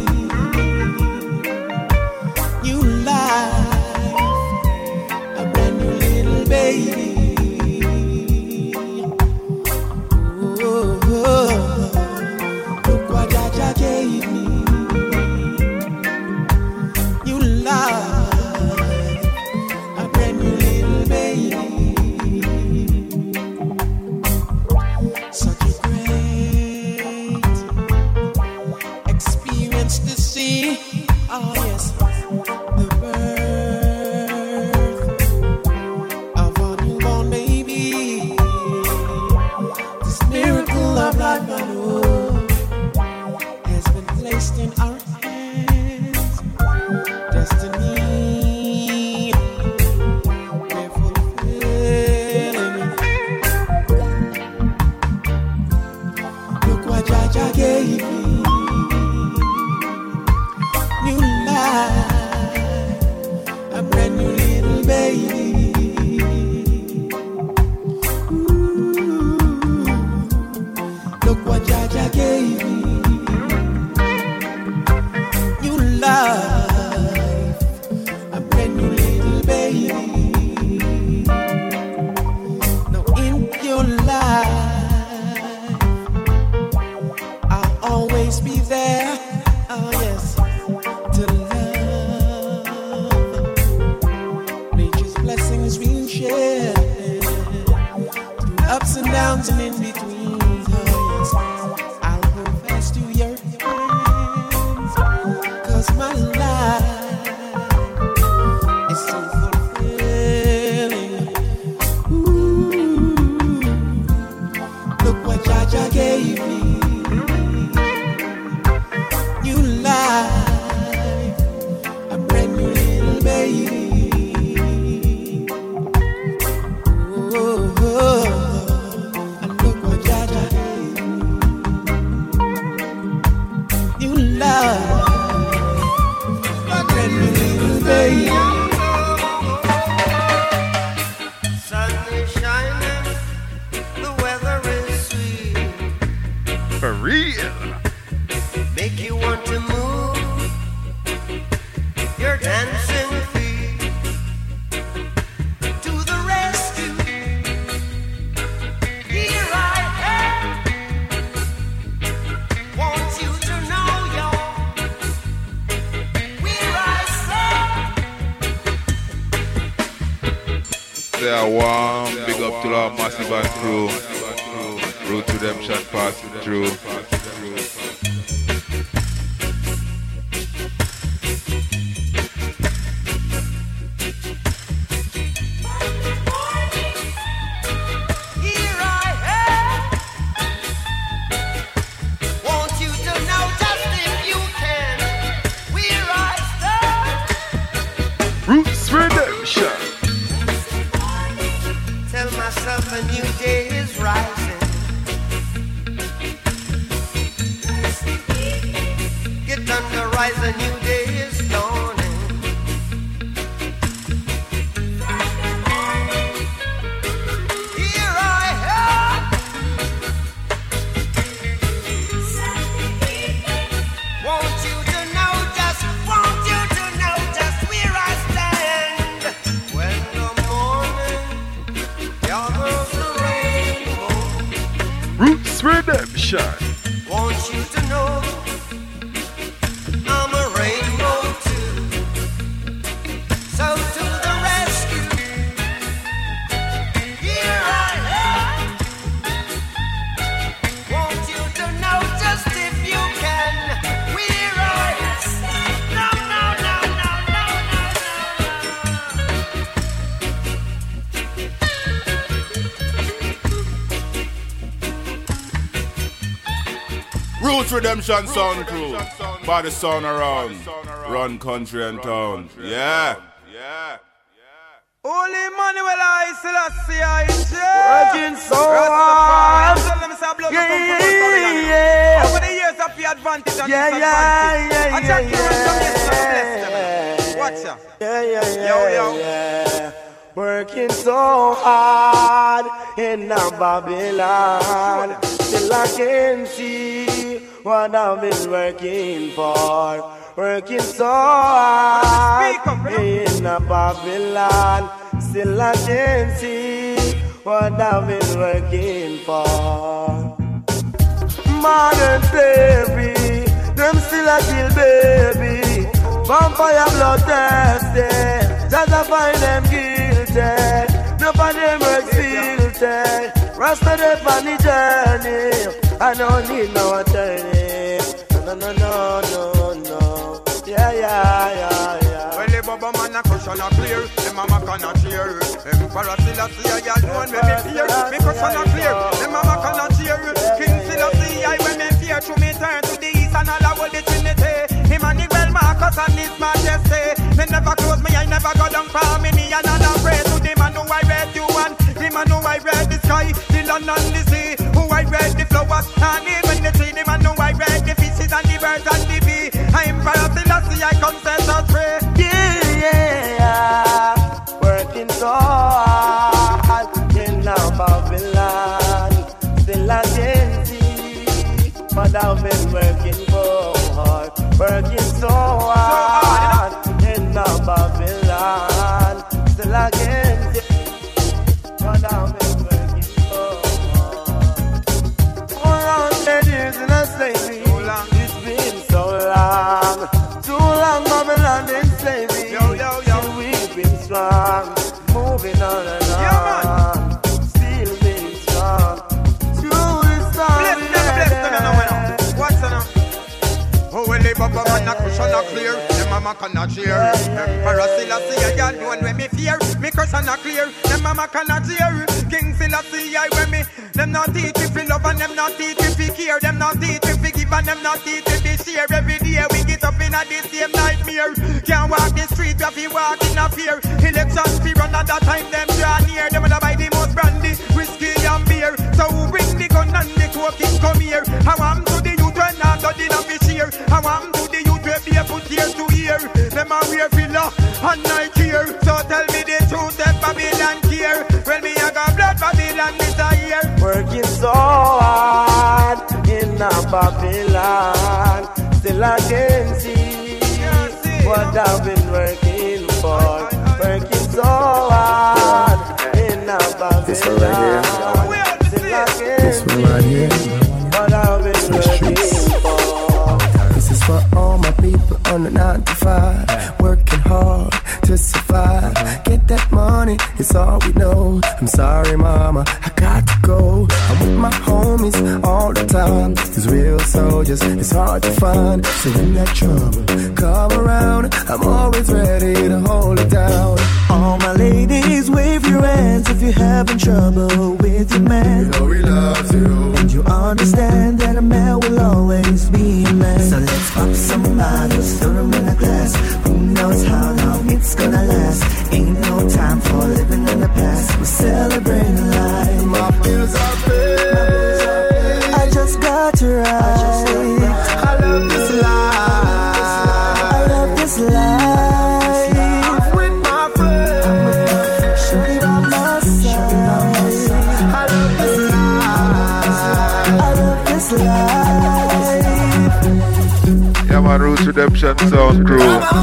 New life, a brand new little baby. ups and downs and in between. Yes, I'll confess to your hands, 'cause my life is so fulfilling. Ooh, look what Jaja gave me. New life, a brand new little baby. Sun is shining, the weather is sweet. For real. Make you want to move your dancing feet to the rescue. Here I am. Want you to know you're where I stand. They are warm, big up to our massive and crew. Root Redemption passing through. Here I am. Want you to know just if you can where I stand. Roots Redemption. Tell myself a new day is rising. Get under rise, a new day is dawning. Here I am. Want you to know just, want you to know just where I stand. When the morning gathers the rainbow, Roots Redemption. want you to know I'm a rainbow too. So to the rescue. Here I am. Want you to know just if you can where I stand. No, no, no, no, no, Roots Redemption Sound Crew. Body sound around. Run country and town. Yeah. Holy Emmanuel, I Selassie, I Working so hard. Yeah, yeah, yeah, yeah. Over the years of the advantage and Yeah, disadvantage. yeah, yeah, I check yeah, you and some yeah. yes, some bless them. Watch ya. Yeah, yeah, yeah, Yo, yo. yeah. Working so hard in a Babylon, till I can see what I've been working for. Working so hard in a Babylon, still I can see what I've been working for. Modern slavery, them still a kill baby. Vampire blood thirsty, just to find them guilty. Nobody them works filthy. Rasta they on the journey, I don't need no attorney. No, no, no, no, no. Yeah, yeah, yeah, yeah. Well, the Baba man a cushion a clear, the mama cannot cheer. Emperor Selassie I alone when me fear, me cushion a clear, the mama cannot cheer. King Selassie I when me fear, to me turn to the east and all I hold the Trinity. Emmanuel Marcus and His Majesty. Me never close me, I never go down for me, me and I pray to the man who I read you and the man who I read the sky, the land and the sea, who I read the flowers and even the tree, the man who I read the fishes and the birds and the bee. I am Emperor Selassie I confess and pray. Yeah, yeah. Working so hard in our Babylon, still I can see what I've been working for. Working so hard in our Babylon, still I can see what I've been working for. Around the not clear. Them mama cannot cheer. Emperor Selassie, I got one when me fear. Me curse are not clear. Them mama cannot cheer. King Selassie, I when me. Them not teach if we love and them not teach if we care. Them not teach if we give and them not teach if we share. Every day we get up in a the same nightmare. Can't walk the street, we have to walk in a fear. Elections we run at that time, them draw near. Them will buy the most brandy, whiskey and beer. So who bring the gun and the coke come here? I want to the youth when I'm done in a fish here. I want to the youth where be put here to here. Them a wear filler and night here. So tell me the truth that Babylon care. When me a got blood, Babylon is a here. Working so hard in a Babylon, still I can see what I've been working for. Working so hard in a Babylon, still I can see what I've been working for. This is for all my people on the nine to five, working hard to survive. Get that money, it's all we know. I'm sorry, mama, I got to go. I'm with my homies all the time. These real soldiers, it's hard to find. So when that trouble come around, I'm always ready to hold it down. All my ladies, wave your hands if you're having trouble with your man. You know he loves you, and you understand that a man will always be a man. So let's pop some bottles, throw them in a glass. Who knows how long it's gonna last? Ain't no time for living in the past. We're celebrating life. My bills are paid. I just got to ride. I love this life. I love this life. I'm with my friends. Shorty by my side. I love this life. I love this life. Yeah, my Roots Redemption Sound Crew.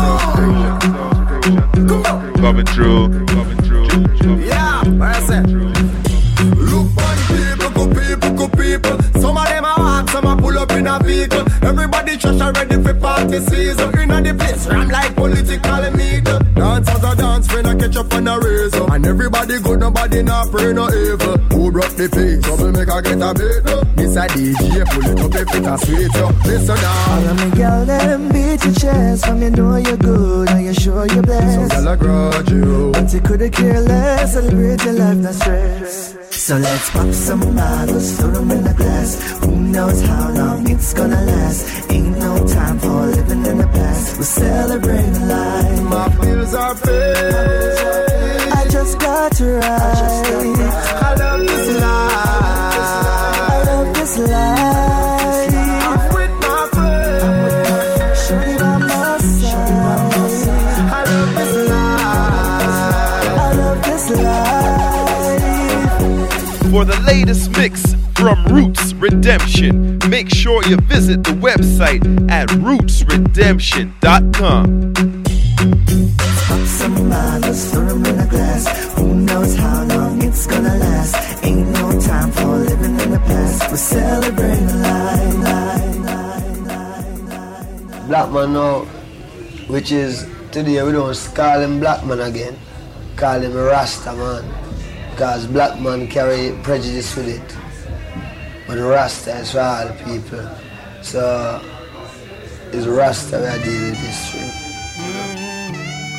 Coming through, coming through. Yeah, what I said. Look for the people, good people, good people. Some of them are hot, some are pull up in a vehicle. Everybody trash already for party season. In the place, ram like political meter. Dancers are dance, friend I catch up on a razor. And everybody good, nobody not pray no evil. Who brought the peace? Trouble make I get a bit. This a D J, pull it up if it a sweet. Listen now. All of me girl, them beat your chest. From you know you're good, and you sure you're blessed. So girl I grudge you, but you coulda care less. Celebrate your life, not stress. So let's pop some bottles, throw them in a glass. Who knows how long it's gonna last? Ain't no time for living in the past. We're celebrating life. My bills are paid. I just got to ride. I love this life. I love this life. I'm with my friends. Shorty by my side. I love this life. I love this life. For the latest mix from Roots Redemption, make sure you visit the website at roots redemption dot com. Pop some bottles, throw them in a glass. Who knows how long it's gonna last? Ain't no time for living in the past. We're celebrating life, life, life, life, life. Black man now, which is today we don't call him black man again, call him Rasta man. Because black man carry prejudice with it. But Rasta is for all people. So it's Rasta we are dealing with this thing. Mm-hmm.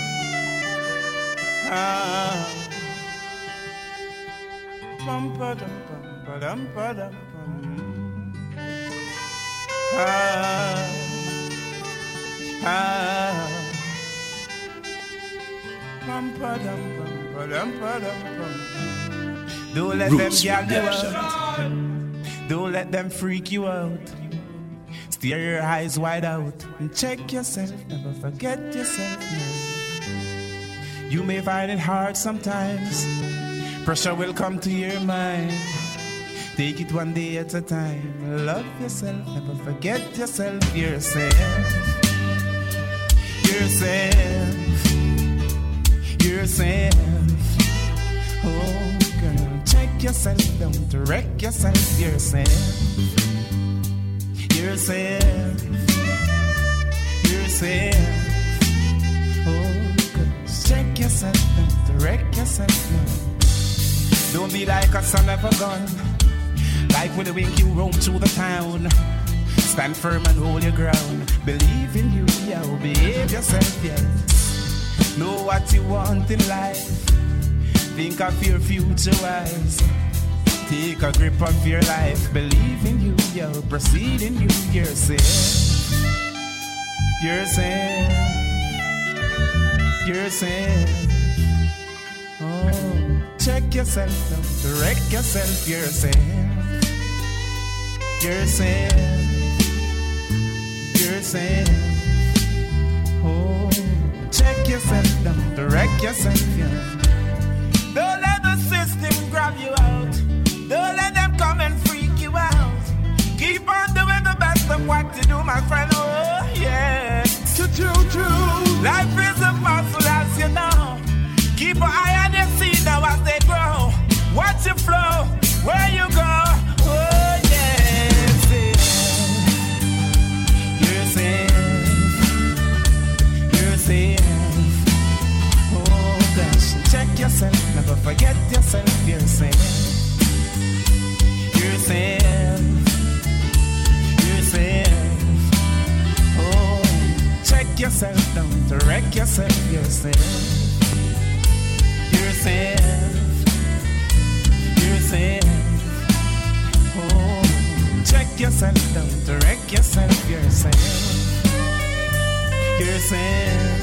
Ah. Bum, ba-dum, bum, ba-dum, ba-dum, bum. Ah. Ah. Bum, ba-dum, bum, ba-dum, ba-dum, bum. Don't let Roots them gag you Redemption. out. Don't let them freak you out. Steer your eyes wide out and check yourself. Never forget yourself. No. You may find it hard sometimes. Pressure will come to your mind. Take it one day at a time. Love yourself. Never forget yourself. Yourself. Yourself. Yourself. Oh, girl, check yourself, don't wreck yourself, yourself. Yourself. Yourself. Oh, girl, check yourself, don't wreck yourself, no. Don't be like a son of a gun. Like with a wink you roam through the town. Stand firm and hold your ground. Believe in you, yo. Behave yourself, yes. Know what you want in life. Think of your future wise. Take a grip of your life. Believe in you, yo. Proceed in you, yourself. Yourself. Yourself. Oh, check yourself, direct yourself, yourself. Yourself. Yourself. Oh, check yourself down, direct yourself, yeah. Don't let the system grab you out. Don't let them come and freak you out. Keep on doing the best of what you do, my friend. Oh, yeah. True, true, true. Life is a puzzle, as you know. Keep an eye on your seed now as they grow. Watch your flow, where you go. Oh, yes. Yourself. Yourself. Oh, gosh. Check yourself, never forget yourself, yourself. Yourself, yourself. Oh, check yourself down, direct yourself, yourself. Yourself, yourself. Oh, check yourself down, direct yourself, yourself. Yourself.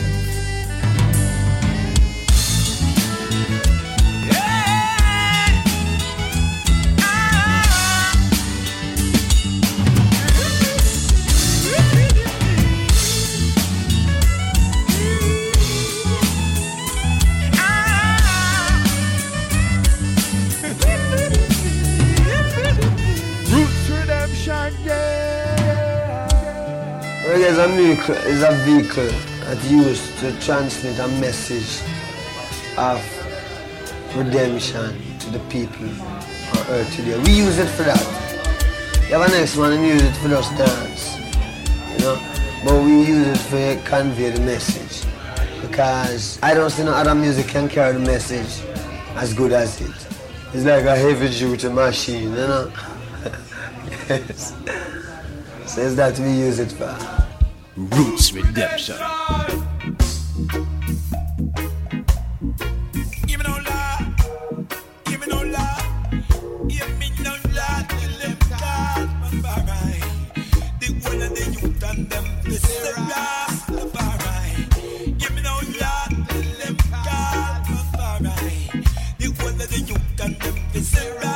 Reggae is a vehicle, is a vehicle that used to transmit a message of redemption to the people on earth today. We use it for that. You have a next man and use it for us dance, you know. But we use it for convey the message, because I don't see no other music can carry the message as good as it. It's like a heavy duty machine, you know. Yes. So it's that we use it for. Roots Redemption. Give me no love, give me no love, give me no love, tell them God, Rastafari. The whole of the youth and them, they say Rastafari. Give me no love, tell them God, Rastafari. The whole of the youth and them, they say Rastafari.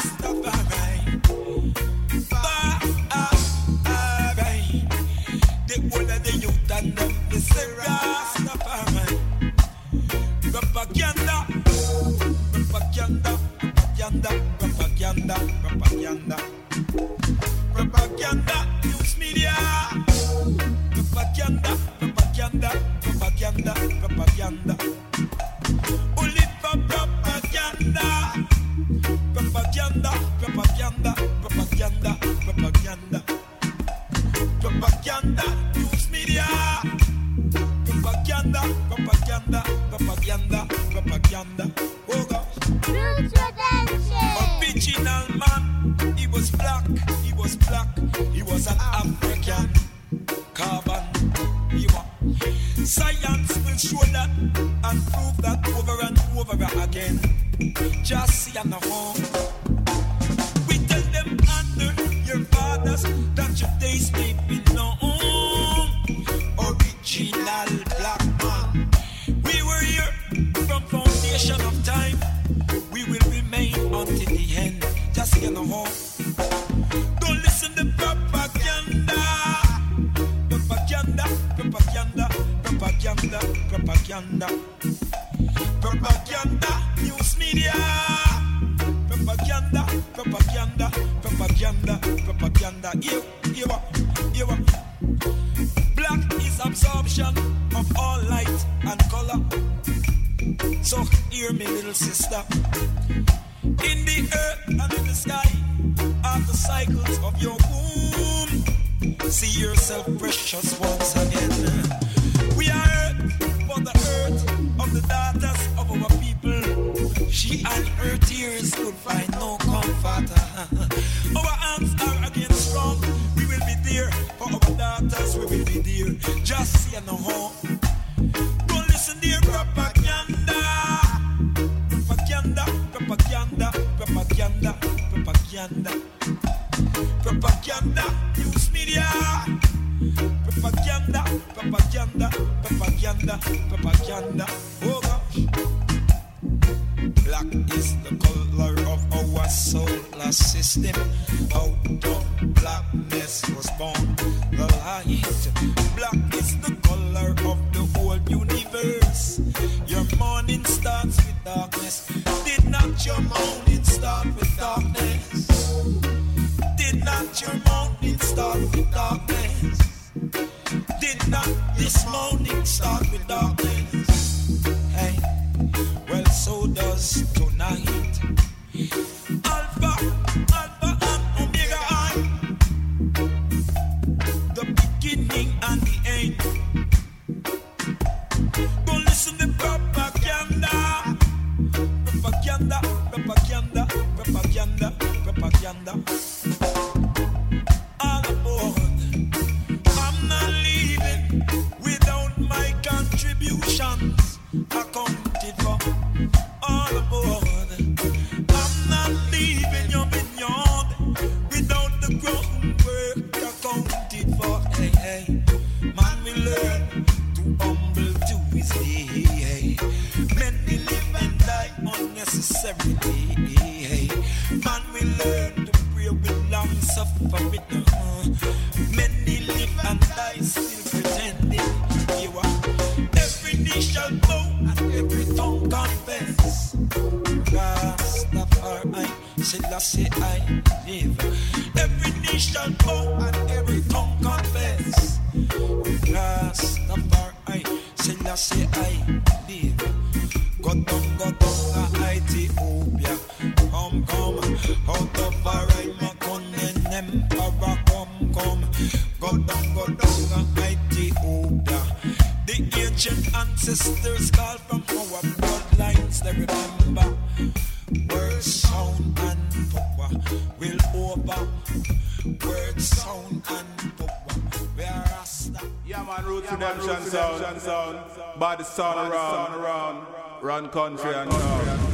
Propaganda, propaganda, propaganda, propaganda, propaganda, news media, propaganda, propaganda, propaganda, propaganda, only for propaganda, propaganda, propaganda, propaganda, propaganda, propaganda, news media. Propaganda, propaganda, propaganda, propaganda. Oh gosh. Roots Redemption. Original man. He was black, he was black, he was an African. Carbon. He was. Science will show that and prove that over and over again. Just see on the home. We tell them under your fathers that your days may be known. Original black man. We were here from foundation of time. We will remain until the end. Just get on home. Don't listen to propaganda. Propaganda, propaganda, propaganda, propaganda. Propaganda, news media. Propaganda, propaganda, propaganda, propaganda. Here, here, here. Black is absorption of all light and color. So hear me, little sister. In the earth and in the sky are the cycles of your womb. See yourself precious once again. We are earth for the earth of the daughters of our people. She and her tears could find no comfort. Our arms are again strong. We will be there propaganda. Propaganda, news media. Propaganda, propaganda, propaganda, propaganda. Oh gosh. Black is the color of our solar system. Out of blackness was born the light. Black is the color of the whole universe. Your morning starts with darkness. Did not your morning start with darkness? Did not your morning start with darkness? Did not this morning start with darkness? Hey, well, so does tonight. Alpha, Alpha and Omega I, the beginning and the end. Don't listen to propaganda. Propaganda, propaganda, propaganda, propaganda. All aboard. I'm not leaving without my contributions accounted for. All aboard. I'm not leaving your vineyard without the groundwork accounted for. Hey, hey, man, we learn to humble to his day. Many live and die unnecessarily. Hey, man, we learn to pray with long suffering. Many live and die still pretending. You are every knee shall bow and every tongue confess. Rastafari, Selassie I live. Every knee shall bow and every tongue confess. Rastafari, Selassie I live. Go down, go down, Ethiopia. Come, come, out of our Macon Emperor. Come, come, go down, go down, Ethiopia. The ancient ancestors call from our bloodlines. They remember word, sound, and power will over. Word, sound, and power. We are Rasta. Yeah, man, Roots Redemption sound, sound. By the sound around, around, run country and town.